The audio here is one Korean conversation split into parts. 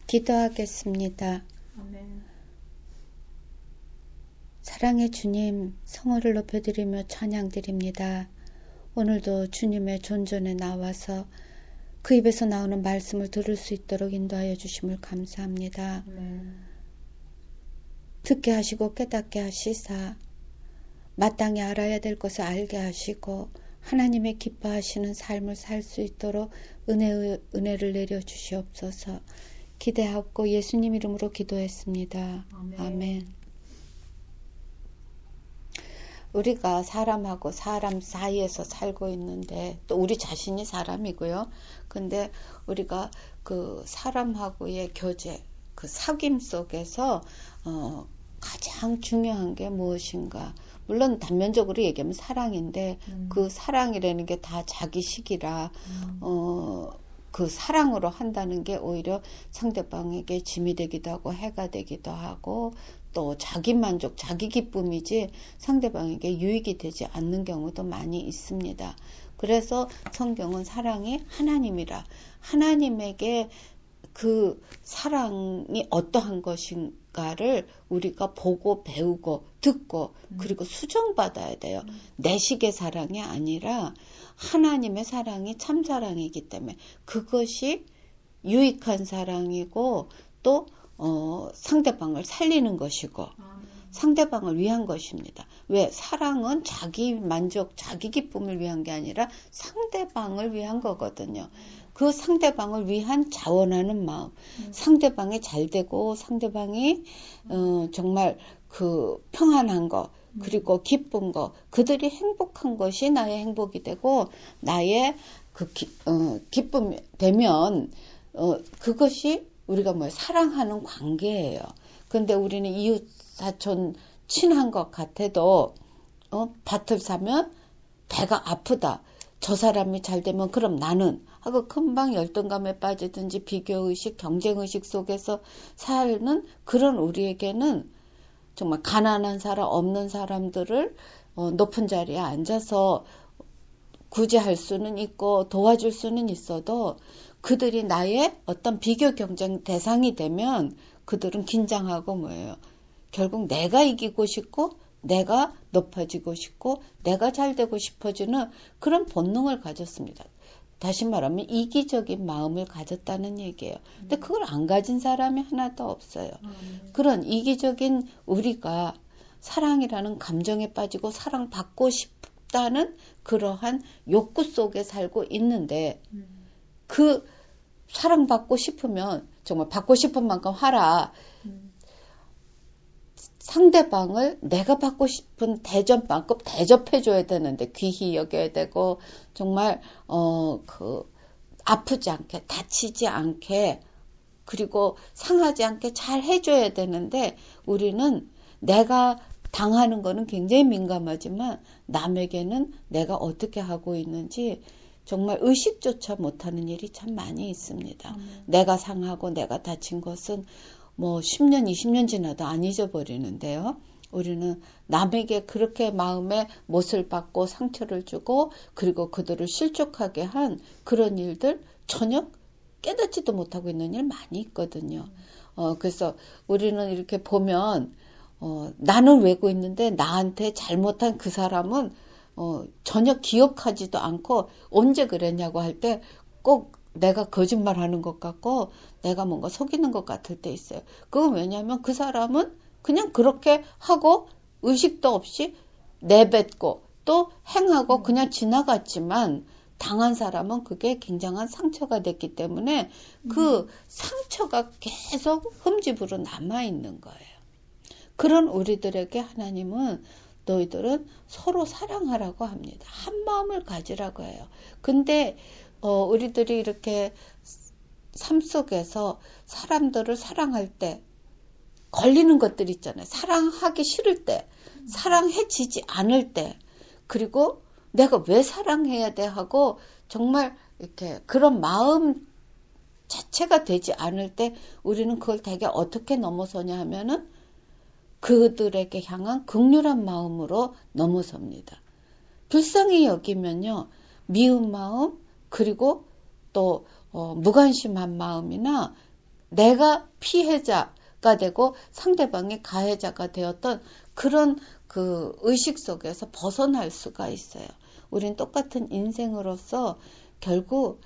기도하겠습니다. 아멘. 사랑의 주님, 성호를 높여드리며 찬양드립니다. 오늘도 주님의 존전에 나와서 그 입에서 나오는 말씀을 들을 수 있도록 인도하여 주심을 감사합니다. 아멘. 듣게 하시고 깨닫게 하시사 마땅히 알아야 될 것을 알게 하시고 하나님의 기뻐하시는 삶을 살 수 있도록 은혜를 내려 주시옵소서. 기대하고 예수님 이름으로 기도했습니다. 아멘. 아멘. 우리가 사람하고 사람 사이에서 살고 있는데 또 우리 자신이 사람이고요. 근데 우리가 그 사람하고의 교제, 그 사귐 속에서 가장 중요한 게 무엇인가? 물론 단면적으로 얘기하면 사랑인데 그 사랑이라는 게 다 자기식이라 그 사랑으로 한다는 게 오히려 상대방에게 짐이 되기도 하고 해가 되기도 하고 또 자기 만족, 자기 기쁨이지 상대방에게 유익이 되지 않는 경우도 많이 있습니다. 그래서 성경은 사랑이 하나님이라 하나님에게 그 사랑이 어떠한 것인가를 우리가 보고 배우고 듣고 그리고 수정받아야 돼요. 내 식의 사랑이 아니라 하나님의 사랑이 참 사랑이기 때문에 그것이 유익한 사랑이고 또 상대방을 살리는 것이고 상대방을 위한 것입니다. 왜? 사랑은 자기 만족, 자기 기쁨을 위한 게 아니라 상대방을 위한 거거든요. 그 상대방을 위한 자원하는 마음, 상대방이 잘 되고 상대방이 정말 그 평안한 거 그리고 기쁜 거 그들이 행복한 것이 나의 행복이 되고 나의 그 기쁨이 되면 그것이 우리가 뭐 사랑하는 관계예요. 근데 우리는 이웃 사촌 친한 것 같아도 밭을 사면 배가 아프다. 저 사람이 잘 되면 그럼 나는 하고 금방 열등감에 빠지든지 비교의식, 경쟁의식 속에서 사는 그런 우리에게는 정말 가난한 사람, 없는 사람들을 높은 자리에 앉아서 구제할 수는 있고 도와줄 수는 있어도 그들이 나의 어떤 비교 경쟁 대상이 되면 그들은 긴장하고 뭐예요. 결국 내가 이기고 싶고 내가 높아지고 싶고 내가 잘 되고 싶어지는 그런 본능을 가졌습니다. 다시 말하면 이기적인 마음을 가졌다는 얘기예요. 근데 그걸 안 가진 사람이 하나도 없어요. 그런 이기적인 우리가 사랑이라는 감정에 빠지고 사랑받고 싶다는 그러한 욕구 속에 살고 있는데 그 사랑받고 싶으면 정말 받고 싶은 만큼 하라. 상대방을 내가 받고 싶은 대접만큼 대접해줘야 되는데 귀히 여겨야 되고 정말 아프지 않게 다치지 않게 그리고 상하지 않게 잘 해줘야 되는데 우리는 내가 당하는 거는 굉장히 민감하지만 남에게는 내가 어떻게 하고 있는지 정말 의식조차 못하는 일이 참 많이 있습니다. 내가 상하고 내가 다친 것은 뭐 10년, 20년 지나도 안 잊어버리는데요. 우리는 남에게 그렇게 마음에 못을 받고 상처를 주고 그리고 그들을 실족하게 한 그런 일들 전혀 깨닫지도 못하고 있는 일 많이 있거든요. 그래서 우리는 이렇게 보면 나는 외고 있는데 나한테 잘못한 그 사람은 전혀 기억하지도 않고 언제 그랬냐고 할 때 꼭 내가 거짓말하는 것 같고 내가 뭔가 속이는 것 같을 때 있어요. 그건 왜냐하면 그 사람은 그냥 그렇게 하고 의식도 없이 내뱉고 또 행하고 그냥 지나갔지만 당한 사람은 그게 굉장한 상처가 됐기 때문에 그 상처가 계속 흠집으로 남아있는 거예요. 그런 우리들에게 하나님은 너희들은 서로 사랑하라고 합니다. 한 마음을 가지라고 해요. 근데 우리들이 이렇게 삶 속에서 사람들을 사랑할 때 걸리는 것들 있잖아요. 사랑하기 싫을 때, 사랑해지지 않을 때, 그리고 내가 왜 사랑해야 돼 하고 정말 이렇게 그런 마음 자체가 되지 않을 때 우리는 그걸 되게 어떻게 넘어서냐 하면은 그들에게 향한 극률한 마음으로 넘어섭니다. 불쌍히 여기면요. 미운 마음 그리고 또 무관심한 마음이나 내가 피해자가 되고 상대방이 가해자가 되었던 그런 그 의식 속에서 벗어날 수가 있어요. 우린 똑같은 인생으로서 결국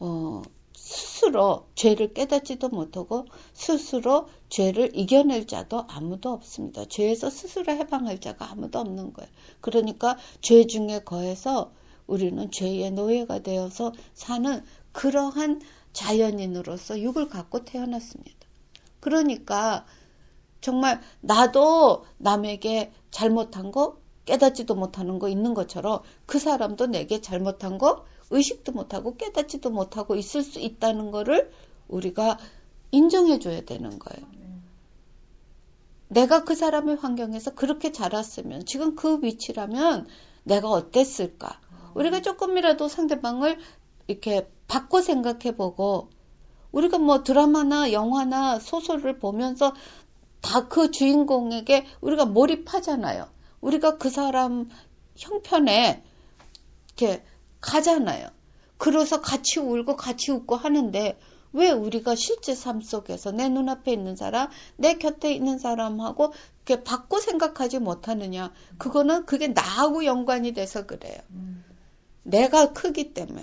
스스로 죄를 깨닫지도 못하고 스스로 죄를 이겨낼 자도 아무도 없습니다. 죄에서 스스로 해방할 자가 아무도 없는 거예요. 그러니까 죄 중에 거해서 우리는 죄의 노예가 되어서 사는 그러한 자연인으로서 육을 갖고 태어났습니다. 그러니까 정말 나도 남에게 잘못한 거 깨닫지도 못하는 거 있는 것처럼 그 사람도 내게 잘못한 거 의식도 못하고 깨닫지도 못하고 있을 수 있다는 거를 우리가 인정해 줘야 되는 거예요. 내가 그 사람의 환경에서 그렇게 자랐으면 지금 그 위치라면 내가 어땠을까? 우리가 조금이라도 상대방을 이렇게 바꿔 생각해 보고 우리가 뭐 드라마나 영화나 소설을 보면서 다 그 주인공에게 우리가 몰입하잖아요. 우리가 그 사람 형편에 이렇게 가잖아요. 그래서 같이 울고 같이 웃고 하는데 왜 우리가 실제 삶 속에서 내 눈앞에 있는 사람, 내 곁에 있는 사람하고 이렇게 바꿔 생각하지 못하느냐. 그거는 그게 나하고 연관이 돼서 그래요. 내가 크기 때문에.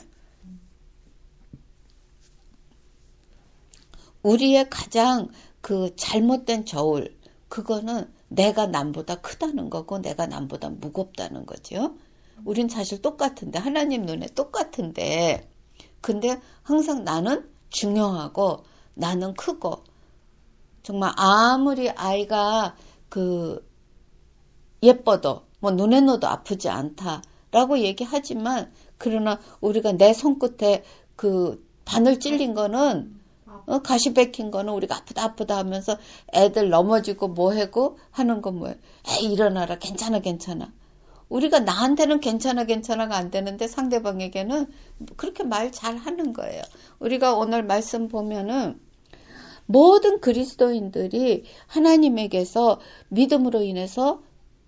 우리의 가장 그 잘못된 저울, 그거는 내가 남보다 크다는 거고 내가 남보다 무겁다는 거죠. 우린 사실 똑같은데 하나님 눈에 똑같은데 근데 항상 나는 중요하고 나는 크고 정말 아무리 아이가 그 예뻐도 뭐 눈에 넣어도 아프지 않다라고 얘기하지만 그러나 우리가 내 손끝에 그 바늘 찔린 거는 가시 박힌 거는 우리가 아프다 하면서 애들 넘어지고 뭐하고 하는 건 뭐예요? 에이 일어나라 괜찮아. 우리가 나한테는 괜찮아가 안 되는데 상대방에게는 그렇게 말 잘하는 거예요. 우리가 오늘 말씀 보면은 모든 그리스도인들이 하나님에게서 믿음으로 인해서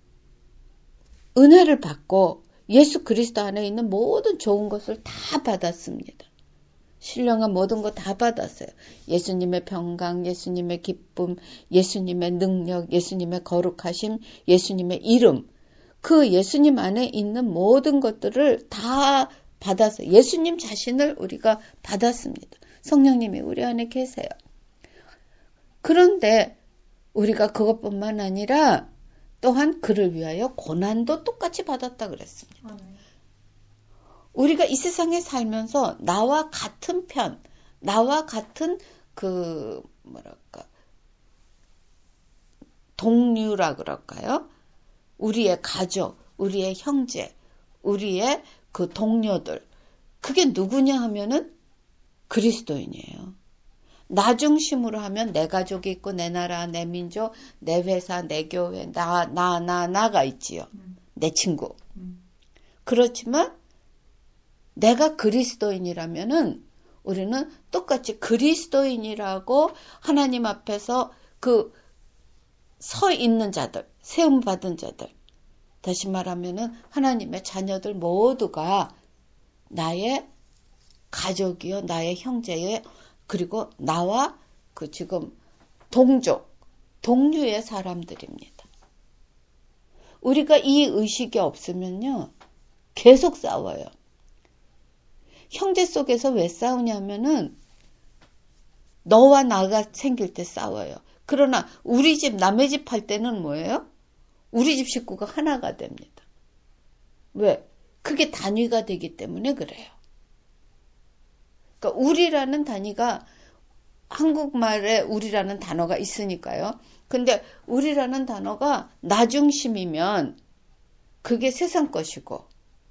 은혜를 받고 예수 그리스도 안에 있는 모든 좋은 것을 다 받았습니다. 신령한 모든 거 다 받았어요. 예수님의 평강, 예수님의 기쁨, 예수님의 능력, 예수님의 거룩하심, 예수님의 이름. 그 예수님 안에 있는 모든 것들을 다 받아서 예수님 자신을 우리가 받았습니다. 성령님이 우리 안에 계세요. 그런데 우리가 그것뿐만 아니라 또한 그를 위하여 고난도 똑같이 받았다 그랬습니다. 우리가 이 세상에 살면서 나와 같은 편, 나와 같은 그 동류라 그럴까요? 우리의 가족, 우리의 형제, 우리의 그 동료들. 그게 누구냐 하면은 그리스도인이에요. 나 중심으로 하면 내 가족이 있고 내 나라, 내 민족, 내 회사, 내 교회, 나가 있지요. 내 친구. 그렇지만 내가 그리스도인이라면은 우리는 똑같이 그리스도인이라고 하나님 앞에서 그 서 있는 자들, 세움 받은 자들. 다시 말하면은 하나님의 자녀들 모두가 나의 가족이요, 나의 형제요, 그리고 나와 그 지금 동류의 사람들입니다. 우리가 이 의식이 없으면요, 계속 싸워요. 형제 속에서 왜 싸우냐면은 너와 나가 생길 때 싸워요. 그러나 우리 집 남의 집 할 때는 뭐예요? 우리 집 식구가 하나가 됩니다. 왜? 그게 단위가 되기 때문에 그래요. 그러니까 우리라는 단위가 한국말에 우리라는 단어가 있으니까요. 근데 우리라는 단어가 나 중심이면 그게 세상 것이고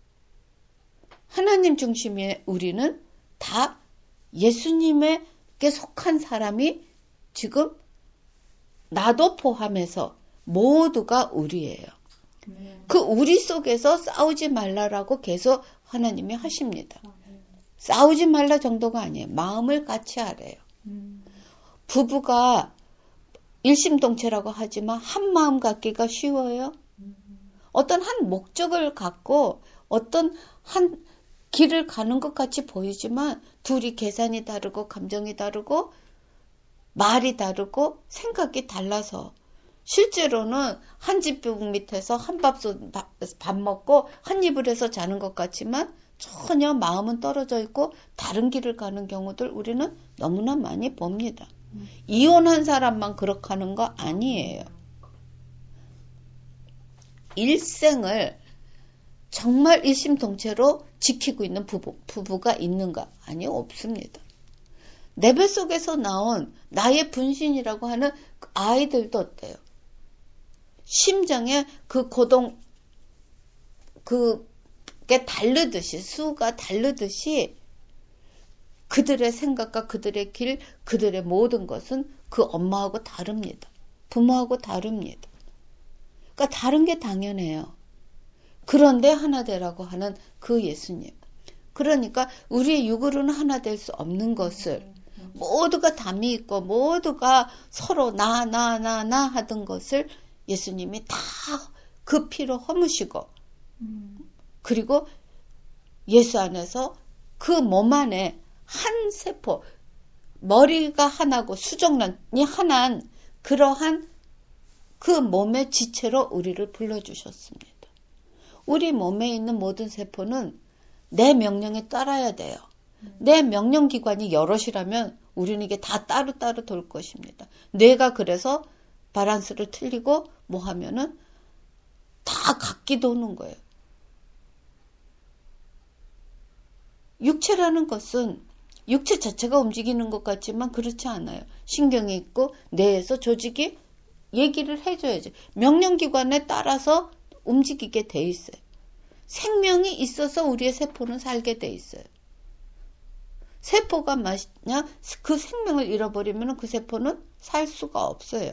하나님 중심의 우리는 다 예수님에게 속한 사람이 지금 나도 포함해서 모두가 우리예요. 그 우리 속에서 싸우지 말라라고 계속 하나님이 하십니다. 싸우지 말라 정도가 아니에요. 마음을 같이 하래요. 부부가 일심동체라고 하지만 한 마음 갖기가 쉬워요. 어떤 한 목적을 갖고 어떤 한 길을 가는 것 같이 보이지만 둘이 계산이 다르고 감정이 다르고 말이 다르고 생각이 달라서 실제로는 한 지붕 밑에서 한밥솥 밥 먹고 한 입을 해서 자는 것 같지만 전혀 마음은 떨어져 있고 다른 길을 가는 경우들 우리는 너무나 많이 봅니다. 이혼한 사람만 그렇게 하는 거 아니에요. 일생을 정말 일심동체로 지키고 있는 부부가 있는가? 아니요, 없습니다. 내 뱃속에서 나온 나의 분신이라고 하는 아이들도 어때요? 심정에 그 고동, 그게 다르듯이, 수가 다르듯이 그들의 생각과 그들의 길, 그들의 모든 것은 그 엄마하고 다릅니다. 부모하고 다릅니다. 그러니까 다른 게 당연해요. 그런데 하나 되라고 하는 그 예수님. 그러니까 우리의 육으로는 하나 될 수 없는 것을 모두가 담이 있고 모두가 서로 나 하던 것을 예수님이 다 그 피로 허무시고 그리고 예수 안에서 그 몸 안에 한 세포, 머리가 하나고 수정란이 하나인 그러한 그 몸의 지체로 우리를 불러주셨습니다. 우리 몸에 있는 모든 세포는 내 명령에 따라야 돼요. 내 명령기관이 여럿이라면 우리는 이게 다 따로따로 돌 것입니다. 뇌가 그래서 바란스를 틀리고 뭐 하면은 다 각기 도는 거예요. 육체라는 것은 육체 자체가 움직이는 것 같지만 그렇지 않아요. 신경이 있고 뇌에서 조직이 얘기를 해줘야지. 명령기관에 따라서 움직이게 돼 있어요. 생명이 있어서 우리의 세포는 살게 돼 있어요. 세포가 만약 그 생명을 잃어버리면 그 세포는 살 수가 없어요.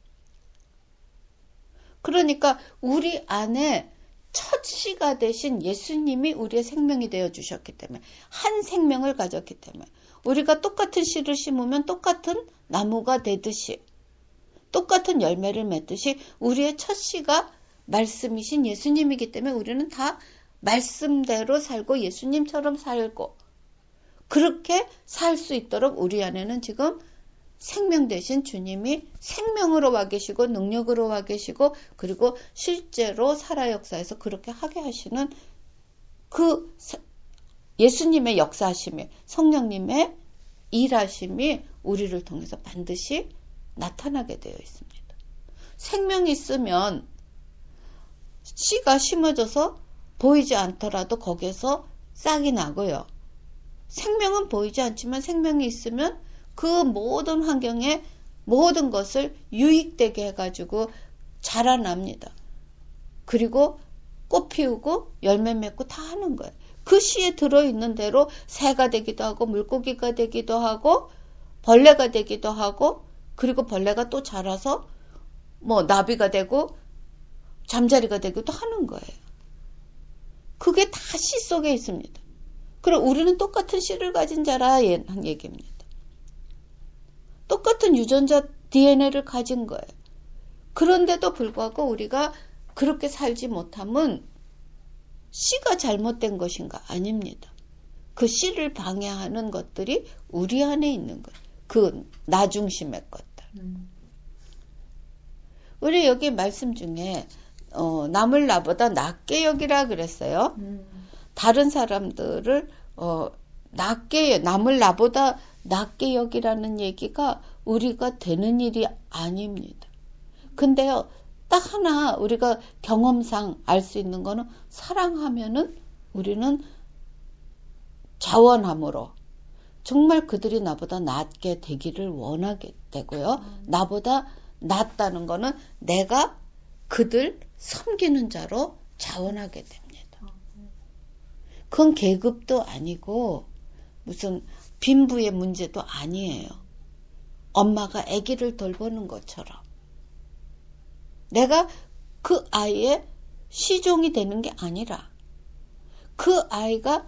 그러니까 우리 안에 첫 씨가 되신 예수님이 우리의 생명이 되어 주셨기 때문에 한 생명을 가졌기 때문에 우리가 똑같은 씨를 심으면 똑같은 나무가 되듯이 똑같은 열매를 맺듯이 우리의 첫 씨가 말씀이신 예수님이기 때문에 우리는 다 말씀대로 살고 예수님처럼 살고 그렇게 살 수 있도록 우리 안에는 지금 생명 대신 주님이 생명으로 와 계시고 능력으로 와 계시고 그리고 실제로 살아 역사에서 그렇게 하게 하시는 그 예수님의 역사하심이 성령님의 일하심이 우리를 통해서 반드시 나타나게 되어 있습니다. 생명이 있으면 씨가 심어져서 보이지 않더라도 거기에서 싹이 나고요. 생명은 보이지 않지만 생명이 있으면 그 모든 환경에 모든 것을 유익되게 해가지고 자라납니다. 그리고 꽃 피우고 열매 맺고 다 하는 거예요. 그 씨에 들어있는 대로 새가 되기도 하고 물고기가 되기도 하고 벌레가 되기도 하고 그리고 벌레가 또 자라서 뭐 나비가 되고 잠자리가 되기도 하는 거예요. 그게 다 씨 속에 있습니다. 그럼 우리는 똑같은 씨를 가진 자라는 얘기입니다. 똑같은 유전자 DNA를 가진 거예요. 그런데도 불구하고 우리가 그렇게 살지 못하면 씨가 잘못된 것인가? 아닙니다. 그 씨를 방해하는 것들이 우리 안에 있는 거예요. 그 나중심의 것들. 우리 여기 말씀 중에 남을 나보다 낫게 여기라 그랬어요. 다른 사람들을 남을 나보다 낫게 여기라는 얘기가 우리가 되는 일이 아닙니다. 근데요, 딱 하나 우리가 경험상 알 수 있는 거는 사랑하면은 우리는 자원함으로 정말 그들이 나보다 낫게 되기를 원하게 되고요. 나보다 낫다는 거는 내가 그들 섬기는 자로 자원하게 됩니다. 그건 계급도 아니고 무슨 빈부의 문제도 아니에요. 엄마가 아기를 돌보는 것처럼 내가 그 아이의 시종이 되는 게 아니라 그 아이가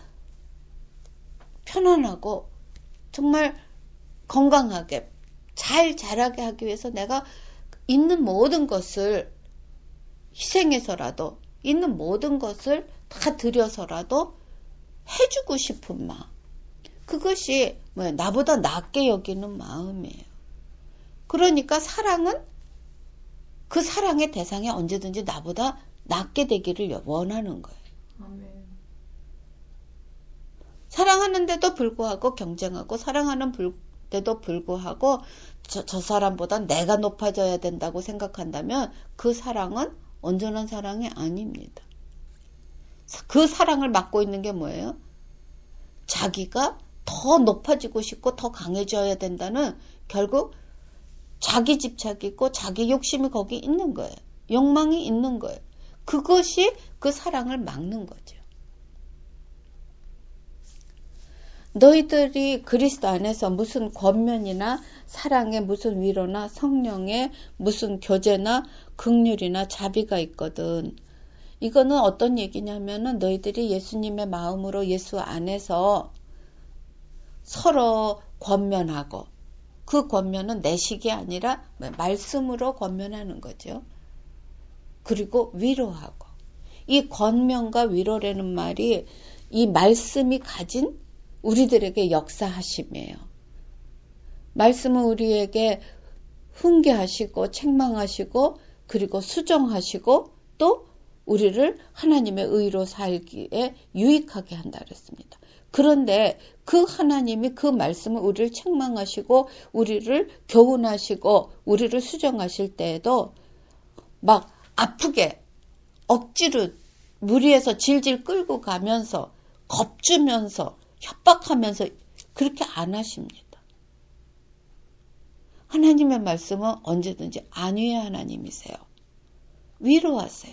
편안하고 정말 건강하게 잘 자라게 하기 위해서 내가 있는 모든 것을 희생해서라도 있는 모든 것을 다 들여서라도 해주고 싶은 마음. 그것이 나보다 낫게 여기는 마음이에요. 그러니까 사랑은 그 사랑의 대상이 언제든지 나보다 낫게 되기를 원하는 거예요. 아멘. 사랑하는데도 불구하고 경쟁하고 사랑하는데도 불구하고 저 사람보다 내가 높아져야 된다고 생각한다면 그 사랑은 온전한 사랑이 아닙니다. 그 사랑을 맡고 있는 게 뭐예요? 자기가 더 높아지고 싶고 더 강해져야 된다는 결국 자기 집착이고 자기 욕심이 거기 있는 거예요. 욕망이 있는 거예요. 그것이 그 사랑을 막는 거죠. 너희들이 그리스도 안에서 무슨 권면이나 사랑의 무슨 위로나 성령의 무슨 교제나 긍휼이나 자비가 있거든. 이거는 어떤 얘기냐면은 너희들이 예수님의 마음으로 예수 안에서 서로 권면하고 그 권면은 내식이 아니라 말씀으로 권면하는 거죠. 그리고 위로하고 이 권면과 위로라는 말이 이 말씀이 가진 우리들에게 역사하심이에요. 말씀은 우리에게 훈계하시고 책망하시고 그리고 수정하시고 또 우리를 하나님의 의로 살기에 유익하게 한다 그랬습니다. 그런데 그 하나님이 그 말씀을 우리를 책망하시고 우리를 교훈하시고 우리를 수정하실 때에도 막 아프게 억지로 무리해서 질질 끌고 가면서 겁주면서 협박하면서 그렇게 안 하십니다. 하나님의 말씀은 언제든지 안위의 하나님이세요. 위로하세요.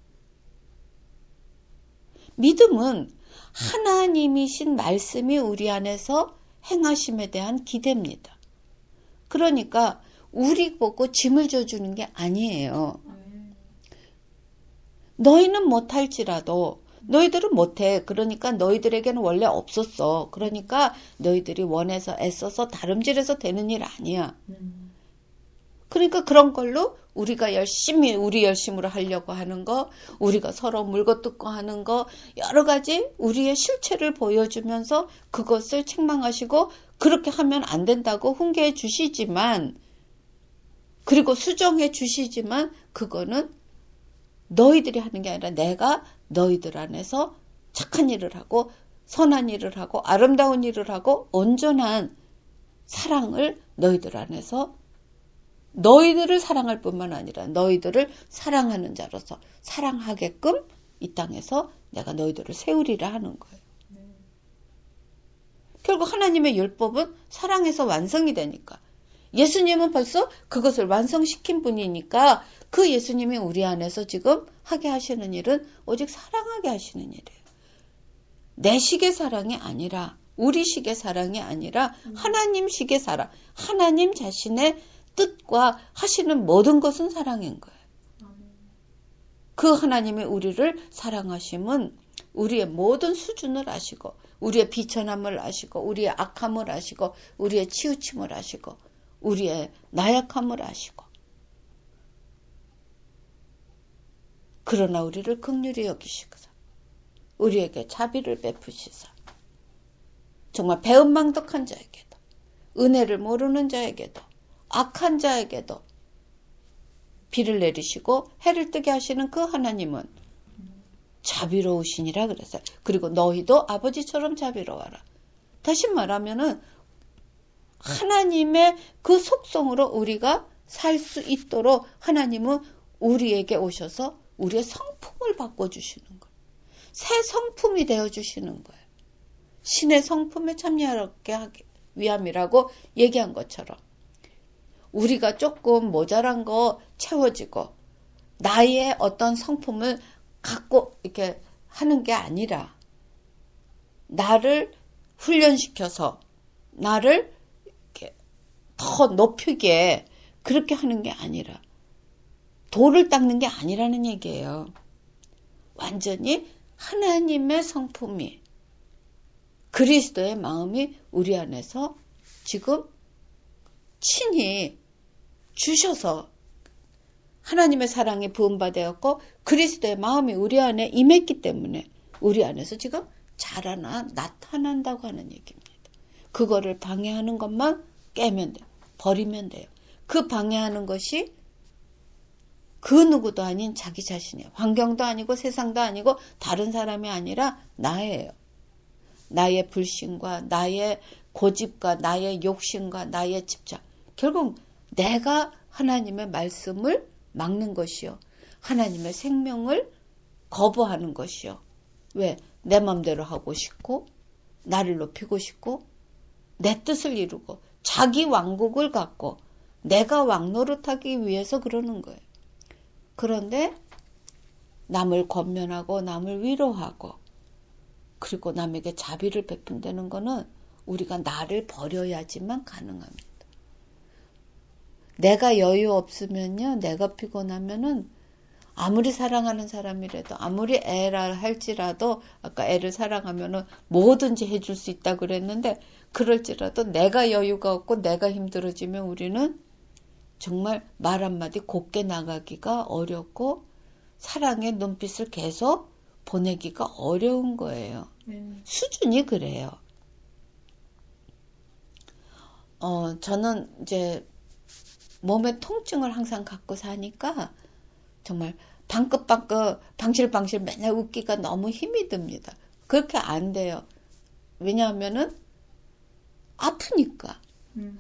믿음은 하나님이신 말씀이 우리 안에서 행하심에 대한 기대입니다. 그러니까 우리 보고 짐을 져주는 게 아니에요. 너희는 못할지라도 너희들은 못해. 그러니까 너희들에게는 원래 없었어. 그러니까 너희들이 원해서 애써서 다름질해서 되는 일 아니야. 그러니까 그런 걸로 우리가 열심히 우리 열심으로 하려고 하는 거, 우리가 서로 물고뜯고 하는 거, 여러 가지 우리의 실체를 보여주면서 그것을 책망하시고 그렇게 하면 안 된다고 훈계해 주시지만 그리고 수정해 주시지만 그거는 너희들이 하는 게 아니라 내가 너희들 안에서 착한 일을 하고 선한 일을 하고 아름다운 일을 하고 온전한 사랑을 너희들 안에서 너희들을 사랑할 뿐만 아니라 너희들을 사랑하는 자로서 사랑하게끔 이 땅에서 내가 너희들을 세우리라 하는 거예요. 결국 하나님의 율법은 사랑에서 완성이 되니까 예수님은 벌써 그것을 완성시킨 분이니까 그 예수님이 우리 안에서 지금 하게 하시는 일은 오직 사랑하게 하시는 일이에요. 내 식의 사랑이 아니라 우리 식의 사랑이 아니라 하나님 식의 사랑, 하나님 자신의 뜻과 하시는 모든 것은 사랑인 거예요. 그 하나님이 우리를 사랑하심은 우리의 모든 수준을 아시고 우리의 비천함을 아시고 우리의 악함을 아시고 우리의 치우침을 아시고 우리의 나약함을 아시고 그러나 우리를 긍휼히 여기시고서 우리에게 자비를 베푸시사 정말 배은망덕한 자에게도 은혜를 모르는 자에게도 악한 자에게도 비를 내리시고 해를 뜨게 하시는 그 하나님은 자비로우시니라 그랬어요. 그리고 너희도 아버지처럼 자비로워라. 다시 말하면은 하나님의 그 속성으로 우리가 살 수 있도록 하나님은 우리에게 오셔서 우리의 성품을 바꿔주시는 거예요. 새 성품이 되어주시는 거예요. 신의 성품에 참여하게 하기 위함이라고 얘기한 것처럼 우리가 조금 모자란 거 채워지고 나의 어떤 성품을 갖고 이렇게 하는 게 아니라 나를 훈련시켜서 나를 이렇게 더 높이게 그렇게 하는 게 아니라 돌을 닦는 게 아니라는 얘기예요. 완전히 하나님의 성품이 그리스도의 마음이 우리 안에서 지금 친히 주셔서 하나님의 사랑이 부음받았고 그리스도의 마음이 우리 안에 임했기 때문에 우리 안에서 지금 자라나 나타난다고 하는 얘기입니다. 그거를 방해하는 것만 깨면 돼요. 버리면 돼요. 그 방해하는 것이 그 누구도 아닌 자기 자신이에요. 환경도 아니고 세상도 아니고 다른 사람이 아니라 나예요. 나의 불신과 나의 고집과 나의 욕심과 나의 집착. 결국 내가 하나님의 말씀을 막는 것이요. 하나님의 생명을 거부하는 것이요. 왜? 내 맘대로 하고 싶고 나를 높이고 싶고 내 뜻을 이루고 자기 왕국을 갖고 내가 왕노릇하기 위해서 그러는 거예요. 그런데 남을 권면하고 남을 위로하고 그리고 남에게 자비를 베푼다는 거는 우리가 나를 버려야지만 가능합니다. 내가 여유 없으면요. 내가 피곤하면은 아무리 사랑하는 사람이라도 아무리 애라 할지라도 아까 애를 사랑하면은 뭐든지 해줄 수 있다 그랬는데 그럴지라도 내가 여유가 없고 내가 힘들어지면 우리는 정말 말 한마디 곱게 나가기가 어렵고 사랑의 눈빛을 계속 보내기가 어려운 거예요. 수준이 그래요. 저는 이제 몸에 통증을 항상 갖고 사니까 정말 방긋방긋 방실방실 맨날 웃기가 너무 힘이 듭니다. 그렇게 안 돼요. 왜냐하면은 아프니까.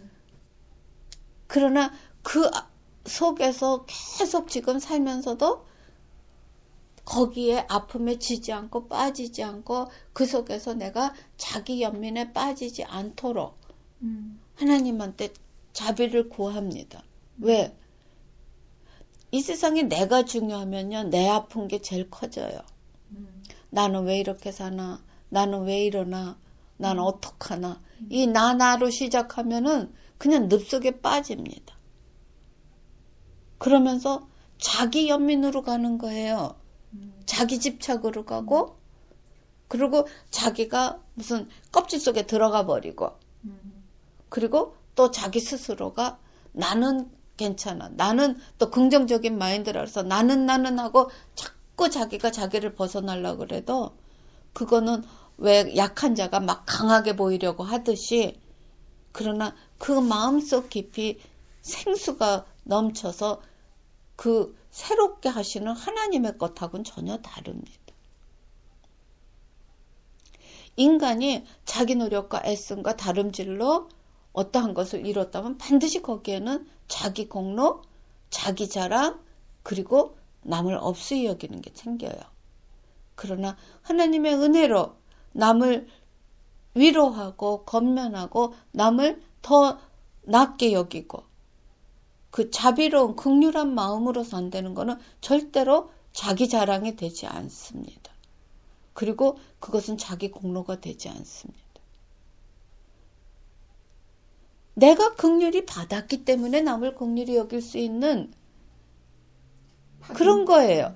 그러나 그 속에서 계속 지금 살면서도 거기에 아픔에 지지 않고 빠지지 않고 그 속에서 내가 자기 연민에 빠지지 않도록 하나님한테 자비를 구합니다. 왜? 이 세상에 내가 중요하면요. 내 아픈 게 제일 커져요. 나는 왜 이렇게 사나? 나는 왜 이러나? 나는 어떡하나? 이 나로 시작하면은 그냥 늪속에 빠집니다. 그러면서 자기 연민으로 가는 거예요. 자기 집착으로 가고 그리고 자기가 무슨 껍질 속에 들어가 버리고 그리고 또 자기 스스로가 나는 괜찮아. 나는 또 긍정적인 마인드라서 나는 하고 자꾸 자기가 자기를 벗어나려고 그래도 그거는 왜 약한 자가 막 강하게 보이려고 하듯이 그러나 그 마음속 깊이 생수가 넘쳐서 그 새롭게 하시는 하나님의 것하고는 전혀 다릅니다. 인간이 자기 노력과 애씀과 다름질로 어떠한 것을 이뤘다면 반드시 거기에는 자기 공로, 자기 자랑, 그리고 남을 없이 여기는 게 생겨요. 그러나 하나님의 은혜로 남을 위로하고 권면하고 남을 더 낮게 여기고 그 자비로운 긍휼한 마음으로 산다는 것은 절대로 자기 자랑이 되지 않습니다. 그리고 그것은 자기 공로가 되지 않습니다. 내가 긍휼히 받았기 때문에 남을 긍휼히 여길 수 있는 그런 거예요.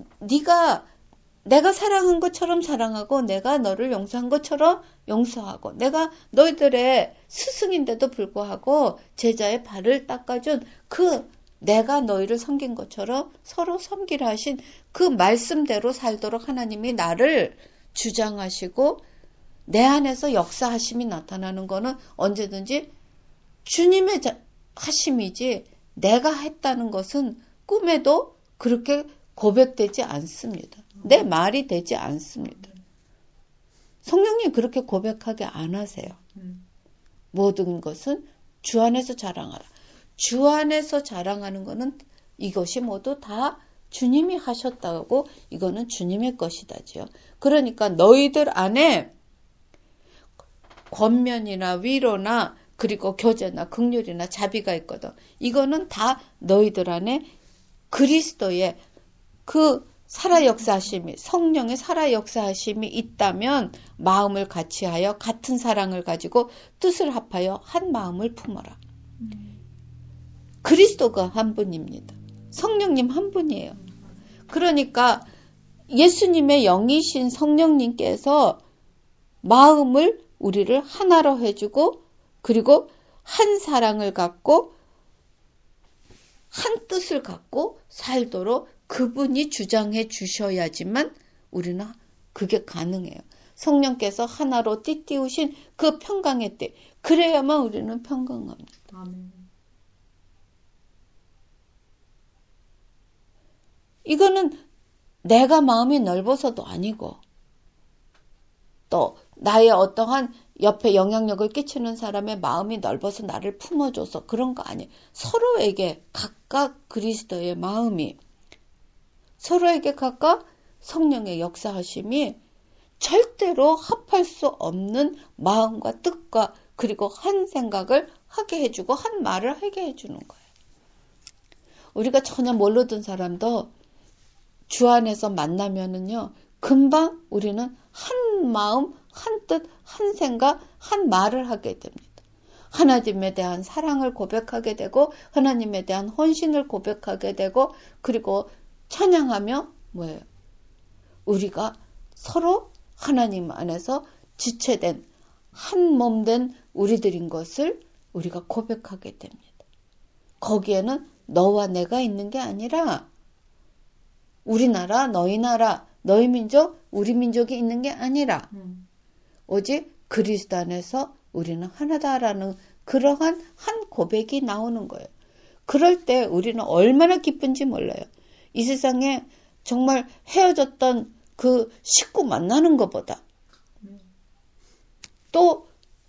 내가 사랑한 것처럼 사랑하고 내가 너를 용서한 것처럼 용서하고 내가 너희들의 스승인데도 불구하고 제자의 발을 닦아준 그 내가 너희를 섬긴 것처럼 서로 섬기라 하신 그 말씀대로 살도록 하나님이 나를 주장하시고 내 안에서 역사하심이 나타나는 거는 언제든지 주님의 하심이지 내가 했다는 것은 꿈에도 그렇게 고백되지 않습니다. 내 말이 되지 않습니다. 성령님 그렇게 고백하게 안 하세요. 모든 것은 주 안에서 자랑하라. 주 안에서 자랑하는 것은 이것이 모두 다 주님이 하셨다고 이거는 주님의 것이다지요. 그러니까 너희들 안에 권면이나 위로나 그리고 교제나 긍휼이나 자비가 있거든. 이거는 다 너희들 안에 그리스도의 그 살아 역사하심이 성령의 살아 역사하심이 있다면 마음을 같이하여 같은 사랑을 가지고 뜻을 합하여 한 마음을 품어라. 그리스도가 한 분입니다. 성령님 한 분이에요. 그러니까 예수님의 영이신 성령님께서 마음을 우리를 하나로 해주고 그리고 한 사랑을 갖고 한 뜻을 갖고 살도록 그분이 주장해 주셔야지만 우리는 그게 가능해요. 성령께서 하나로 띠띠우신 그 평강의 띠. 그래야만 우리는 평강합니다. 아멘. 이거는 내가 마음이 넓어서도 아니고 또 나의 어떠한 옆에 영향력을 끼치는 사람의 마음이 넓어서 나를 품어줘서 그런 거 아니에요. 서로에게 각각 그리스도의 마음이 서로에게 각각 성령의 역사하심이 절대로 합할 수 없는 마음과 뜻과 그리고 한 생각을 하게 해주고 한 말을 하게 해주는 거예요. 우리가 전혀 모르던 사람도 주 안에서 만나면은요, 금방 우리는 한 마음, 한 뜻, 한 생각, 한 말을 하게 됩니다. 하나님에 대한 사랑을 고백하게 되고 하나님에 대한 헌신을 고백하게 되고 그리고 찬양하며 뭐예요? 우리가 서로 하나님 안에서 지체된 한 몸 된 우리들인 것을 우리가 고백하게 됩니다. 거기에는 너와 내가 있는 게 아니라 우리나라, 너희 나라, 너희 민족, 우리 민족이 있는 게 아니라 오직 그리스도 안에서 우리는 하나다라는 그러한 한 고백이 나오는 거예요. 그럴 때 우리는 얼마나 기쁜지 몰라요. 이 세상에 정말 헤어졌던 그 식구 만나는 것보다 또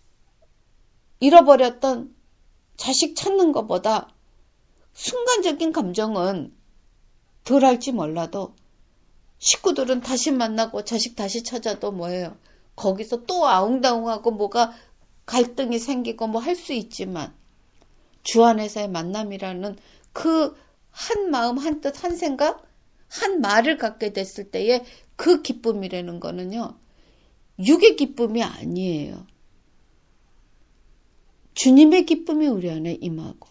잃어버렸던 자식 찾는 것보다 순간적인 감정은 덜 할지 몰라도 식구들은 다시 만나고 자식 다시 찾아도 뭐예요? 거기서 또 아웅다웅하고 뭐가 갈등이 생기고 뭐 할 수 있지만 주 안에서의 만남이라는 그 한 마음, 한 뜻, 한 생각, 한 말을 갖게 됐을 때의 그 기쁨이라는 거는요. 육의 기쁨이 아니에요. 주님의 기쁨이 우리 안에 임하고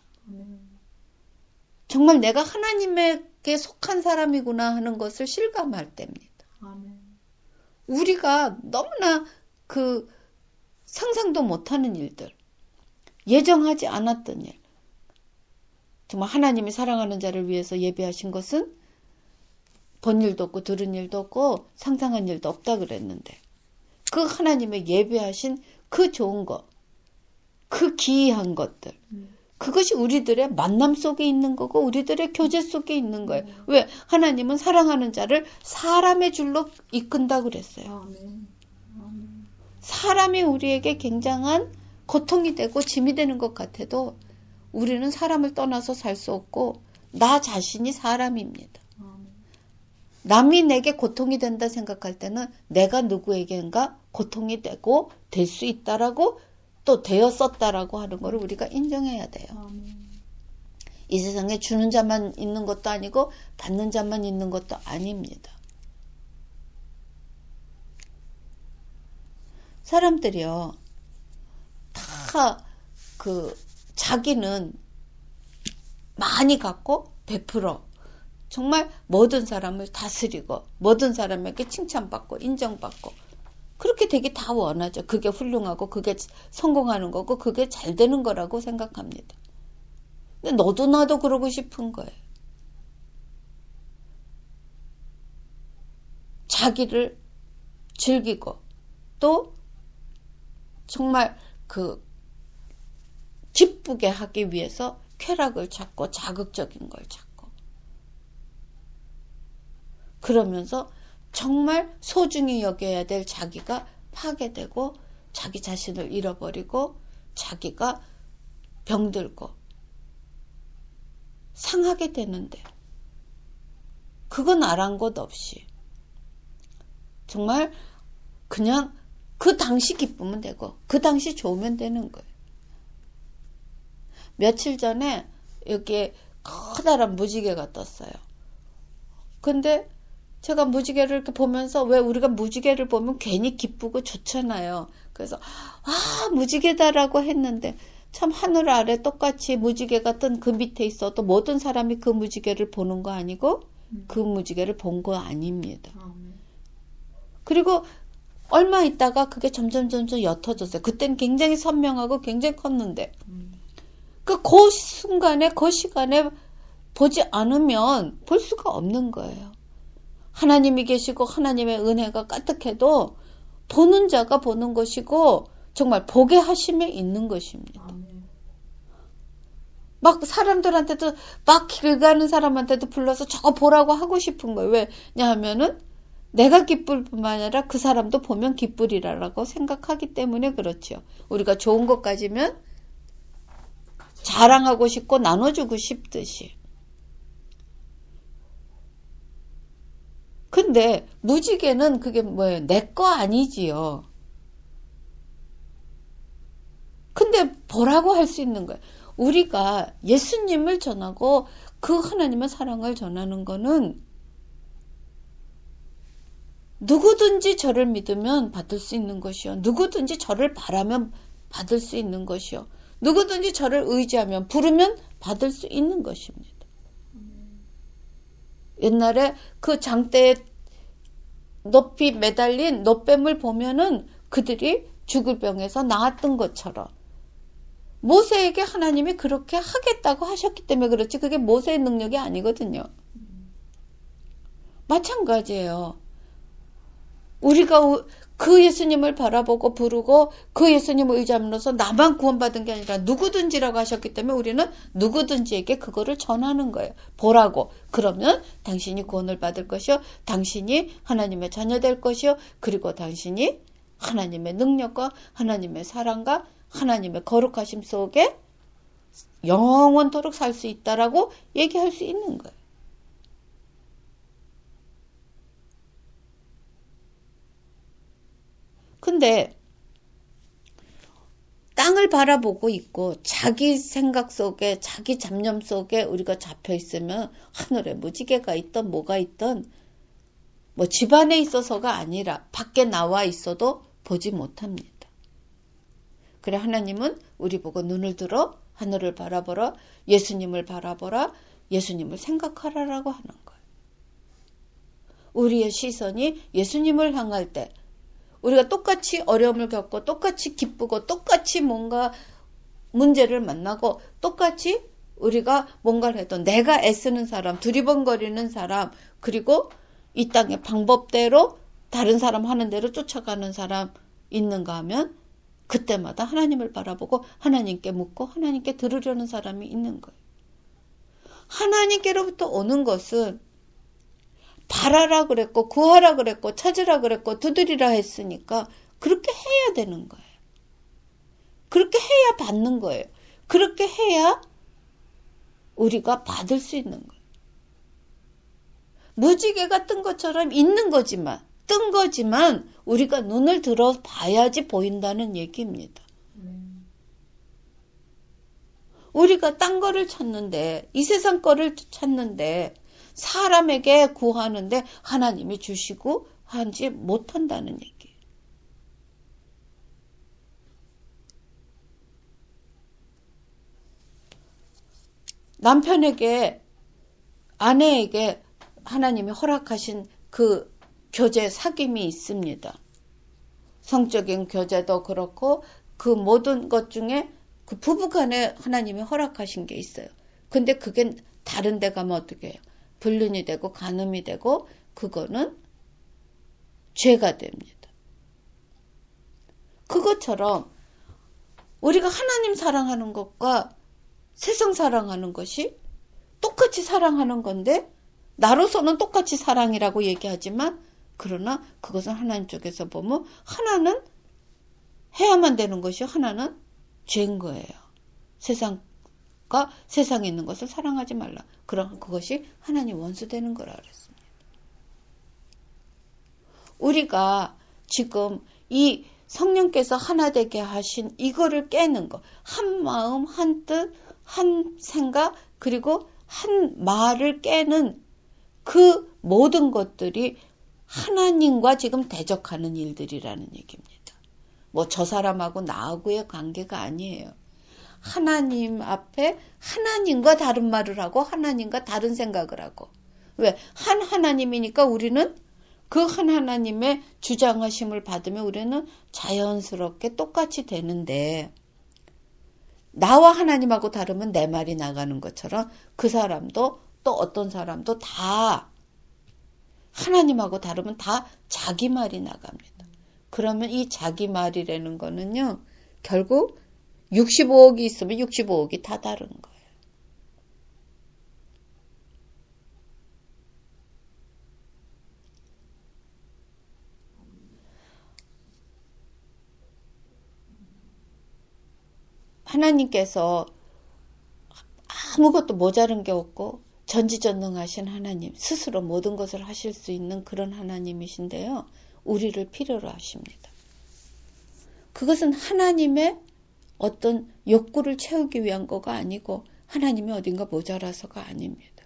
정말 내가 하나님에게 속한 사람이구나 하는 것을 실감할 때입니다. 우리가 너무나 그 상상도 못하는 일들, 예정하지 않았던 일, 정말 하나님이 사랑하는 자를 위해서 예배하신 것은 본 일도 없고 들은 일도 없고 상상한 일도 없다 그랬는데 그 하나님의 예배하신 그 좋은 것, 그 기이한 것들, 그것이 우리들의 만남 속에 있는 거고 우리들의 교제 속에 있는 거예요. 왜? 하나님은 사랑하는 자를 사람의 줄로 이끈다 그랬어요. 사람이 우리에게 굉장한 고통이 되고 짐이 되는 것 같아도 우리는 사람을 떠나서 살 수 없고 나 자신이 사람입니다. 남이 내게 고통이 된다 생각할 때는 내가 누구에게인가 고통이 되고 될 수 있다라고 또 되었었다라고 하는 것을 우리가 인정해야 돼요. 이 세상에 주는 자만 있는 것도 아니고 받는 자만 있는 것도 아닙니다. 사람들이요, 다 자기는 많이 갖고 베풀어 정말 모든 사람을 다스리고 모든 사람에게 칭찬받고 인정받고 그렇게 되게 다 원하죠. 그게 훌륭하고 그게 성공하는 거고 그게 잘 되는 거라고 생각합니다. 근데 너도 나도 그러고 싶은 거예요. 자기를 즐기고 또 정말 기쁘게 하기 위해서 쾌락을 찾고 자극적인 걸 찾고 그러면서 정말 소중히 여겨야 될 자기가 파괴되고 자기 자신을 잃어버리고 자기가 병들고 상하게 되는데 그건 아랑곳 없이 정말 그냥 그 당시 기쁘면 되고 그 당시 좋으면 되는 거예요. 며칠 전에 여기에 커다란 무지개가 떴어요. 근데 제가 무지개를 이렇게 보면서 왜 우리가 무지개를 보면 괜히 기쁘고 좋잖아요. 그래서 무지개다라고 했는데 참 하늘 아래 똑같이 무지개가 뜬 그 밑에 있어도 모든 사람이 그 무지개를 보는 거 아니고 그 무지개를 본 거 아닙니다. 그리고 얼마 있다가 그게 점점 옅어졌어요. 그때는 굉장히 선명하고 굉장히 컸는데 그 순간에 그 시간에 보지 않으면 볼 수가 없는 거예요. 하나님이 계시고 하나님의 은혜가 까득해도 보는 자가 보는 것이고 정말 보게 하심에 있는 것입니다. 막 사람들한테도 막 길 가는 사람한테도 불러서 저거 보라고 하고 싶은 거예요. 왜냐하면은 내가 기쁠 뿐만 아니라 그 사람도 보면 기쁘리라라고 생각하기 때문에 그렇죠. 우리가 좋은 것 가지면 자랑하고 싶고 나눠주고 싶듯이. 근데 무지개는 그게 뭐예요? 내 거 아니지요. 근데 보라고 할 수 있는 거예요. 우리가 예수님을 전하고 그 하나님의 사랑을 전하는 거는 누구든지 저를 믿으면 받을 수 있는 것이요. 누구든지 저를 바라면 받을 수 있는 것이요. 누구든지 저를 의지하면 부르면 받을 수 있는 것입니다. 옛날에 그 장대에 높이 매달린 놋뱀을 보면은 그들이 죽을 병에서 나았던 것처럼 모세에게 하나님이 그렇게 하겠다고 하셨기 때문에 그렇지 그게 모세의 능력이 아니거든요. 마찬가지예요. 우리가 그 예수님을 바라보고 부르고 그 예수님을 의지함으로써 나만 구원받은 게 아니라 누구든지라고 하셨기 때문에 우리는 누구든지에게 그거를 전하는 거예요. 보라고. 그러면 당신이 구원을 받을 것이요. 당신이 하나님의 자녀 될 것이요. 그리고 당신이 하나님의 능력과 하나님의 사랑과 하나님의 거룩하심 속에 영원토록 살 수 있다라고 얘기할 수 있는 거예요. 근데 땅을 바라보고 있고 자기 생각 속에 자기 잡념 속에 우리가 잡혀 있으면 하늘에 무지개가 있던 뭐가 있던 뭐 집안에 있어서가 아니라 밖에 나와 있어도 보지 못합니다. 그래 하나님은 우리 보고 눈을 들어 하늘을 바라보라 예수님을 바라보라 예수님을 생각하라라고 하는 거예요. 우리의 시선이 예수님을 향할 때 우리가 똑같이 어려움을 겪고 똑같이 기쁘고 똑같이 뭔가 문제를 만나고 똑같이 우리가 뭔가를 해도 내가 애쓰는 사람, 두리번거리는 사람, 그리고 이 땅의 방법대로 다른 사람 하는 대로 쫓아가는 사람 있는가 하면 그때마다 하나님을 바라보고 하나님께 묻고 하나님께 들으려는 사람이 있는 거예요. 하나님께로부터 오는 것은 바라라 그랬고 구하라 그랬고 찾으라 그랬고 두드리라 했으니까 그렇게 해야 되는 거예요. 그렇게 해야 받는 거예요. 그렇게 해야 우리가 받을 수 있는 거예요. 무지개가 뜬 것처럼 있는 거지만 뜬 거지만 우리가 눈을 들어 봐야지 보인다는 얘기입니다. 우리가 딴 거를 찾는데 이 세상 거를 찾는데 사람에게 구하는데 하나님이 주시고 하지 못한다는 얘기예요. 남편에게 아내에게 하나님이 허락하신 그 교제 사귐이 있습니다. 성적인 교제도 그렇고 그 모든 것 중에 그 부부간에 하나님이 허락하신 게 있어요. 근데 그게 다른 데 가면 어떻게 해요? 불륜이 되고 간음이 되고 그거는 죄가 됩니다. 그것처럼 우리가 하나님 사랑하는 것과 세상 사랑하는 것이 똑같이 사랑하는 건데 나로서는 똑같이 사랑이라고 얘기하지만 그러나 그것은 하나님 쪽에서 보면 하나는 해야만 되는 것이 하나는 죄인 거예요. 세상과 세상에 있는 것을 사랑하지 말라. 그럼 그것이 하나님 원수 되는 거라 그랬습니다. 우리가 지금 이 성령께서 하나 되게 하신 이거를 깨는 거, 한 마음, 한 뜻, 한 생각, 그리고 한 말을 깨는 그 모든 것들이 하나님과 지금 대적하는 일들이라는 얘기입니다. 뭐 저 사람하고 나하고의 관계가 아니에요. 하나님 앞에 하나님과 다른 말을 하고 하나님과 다른 생각을 하고. 왜? 한 하나님이니까 우리는 그 한 하나님의 주장하심을 받으면 우리는 자연스럽게 똑같이 되는데 나와 하나님하고 다르면 내 말이 나가는 것처럼 그 사람도 또 어떤 사람도 다 하나님하고 다르면 다 자기 말이 나갑니다. 그러면 이 자기 말이라는 거는요. 결국 65억이 있으면 65억이 다 다른 거예요. 하나님께서 아무것도 모자른 게 없고 전지전능하신 하나님, 스스로 모든 것을 하실 수 있는 그런 하나님이신데요. 우리를 필요로 하십니다. 그것은 하나님의 어떤 욕구를 채우기 위한 거가 아니고 하나님이 어딘가 모자라서가 아닙니다.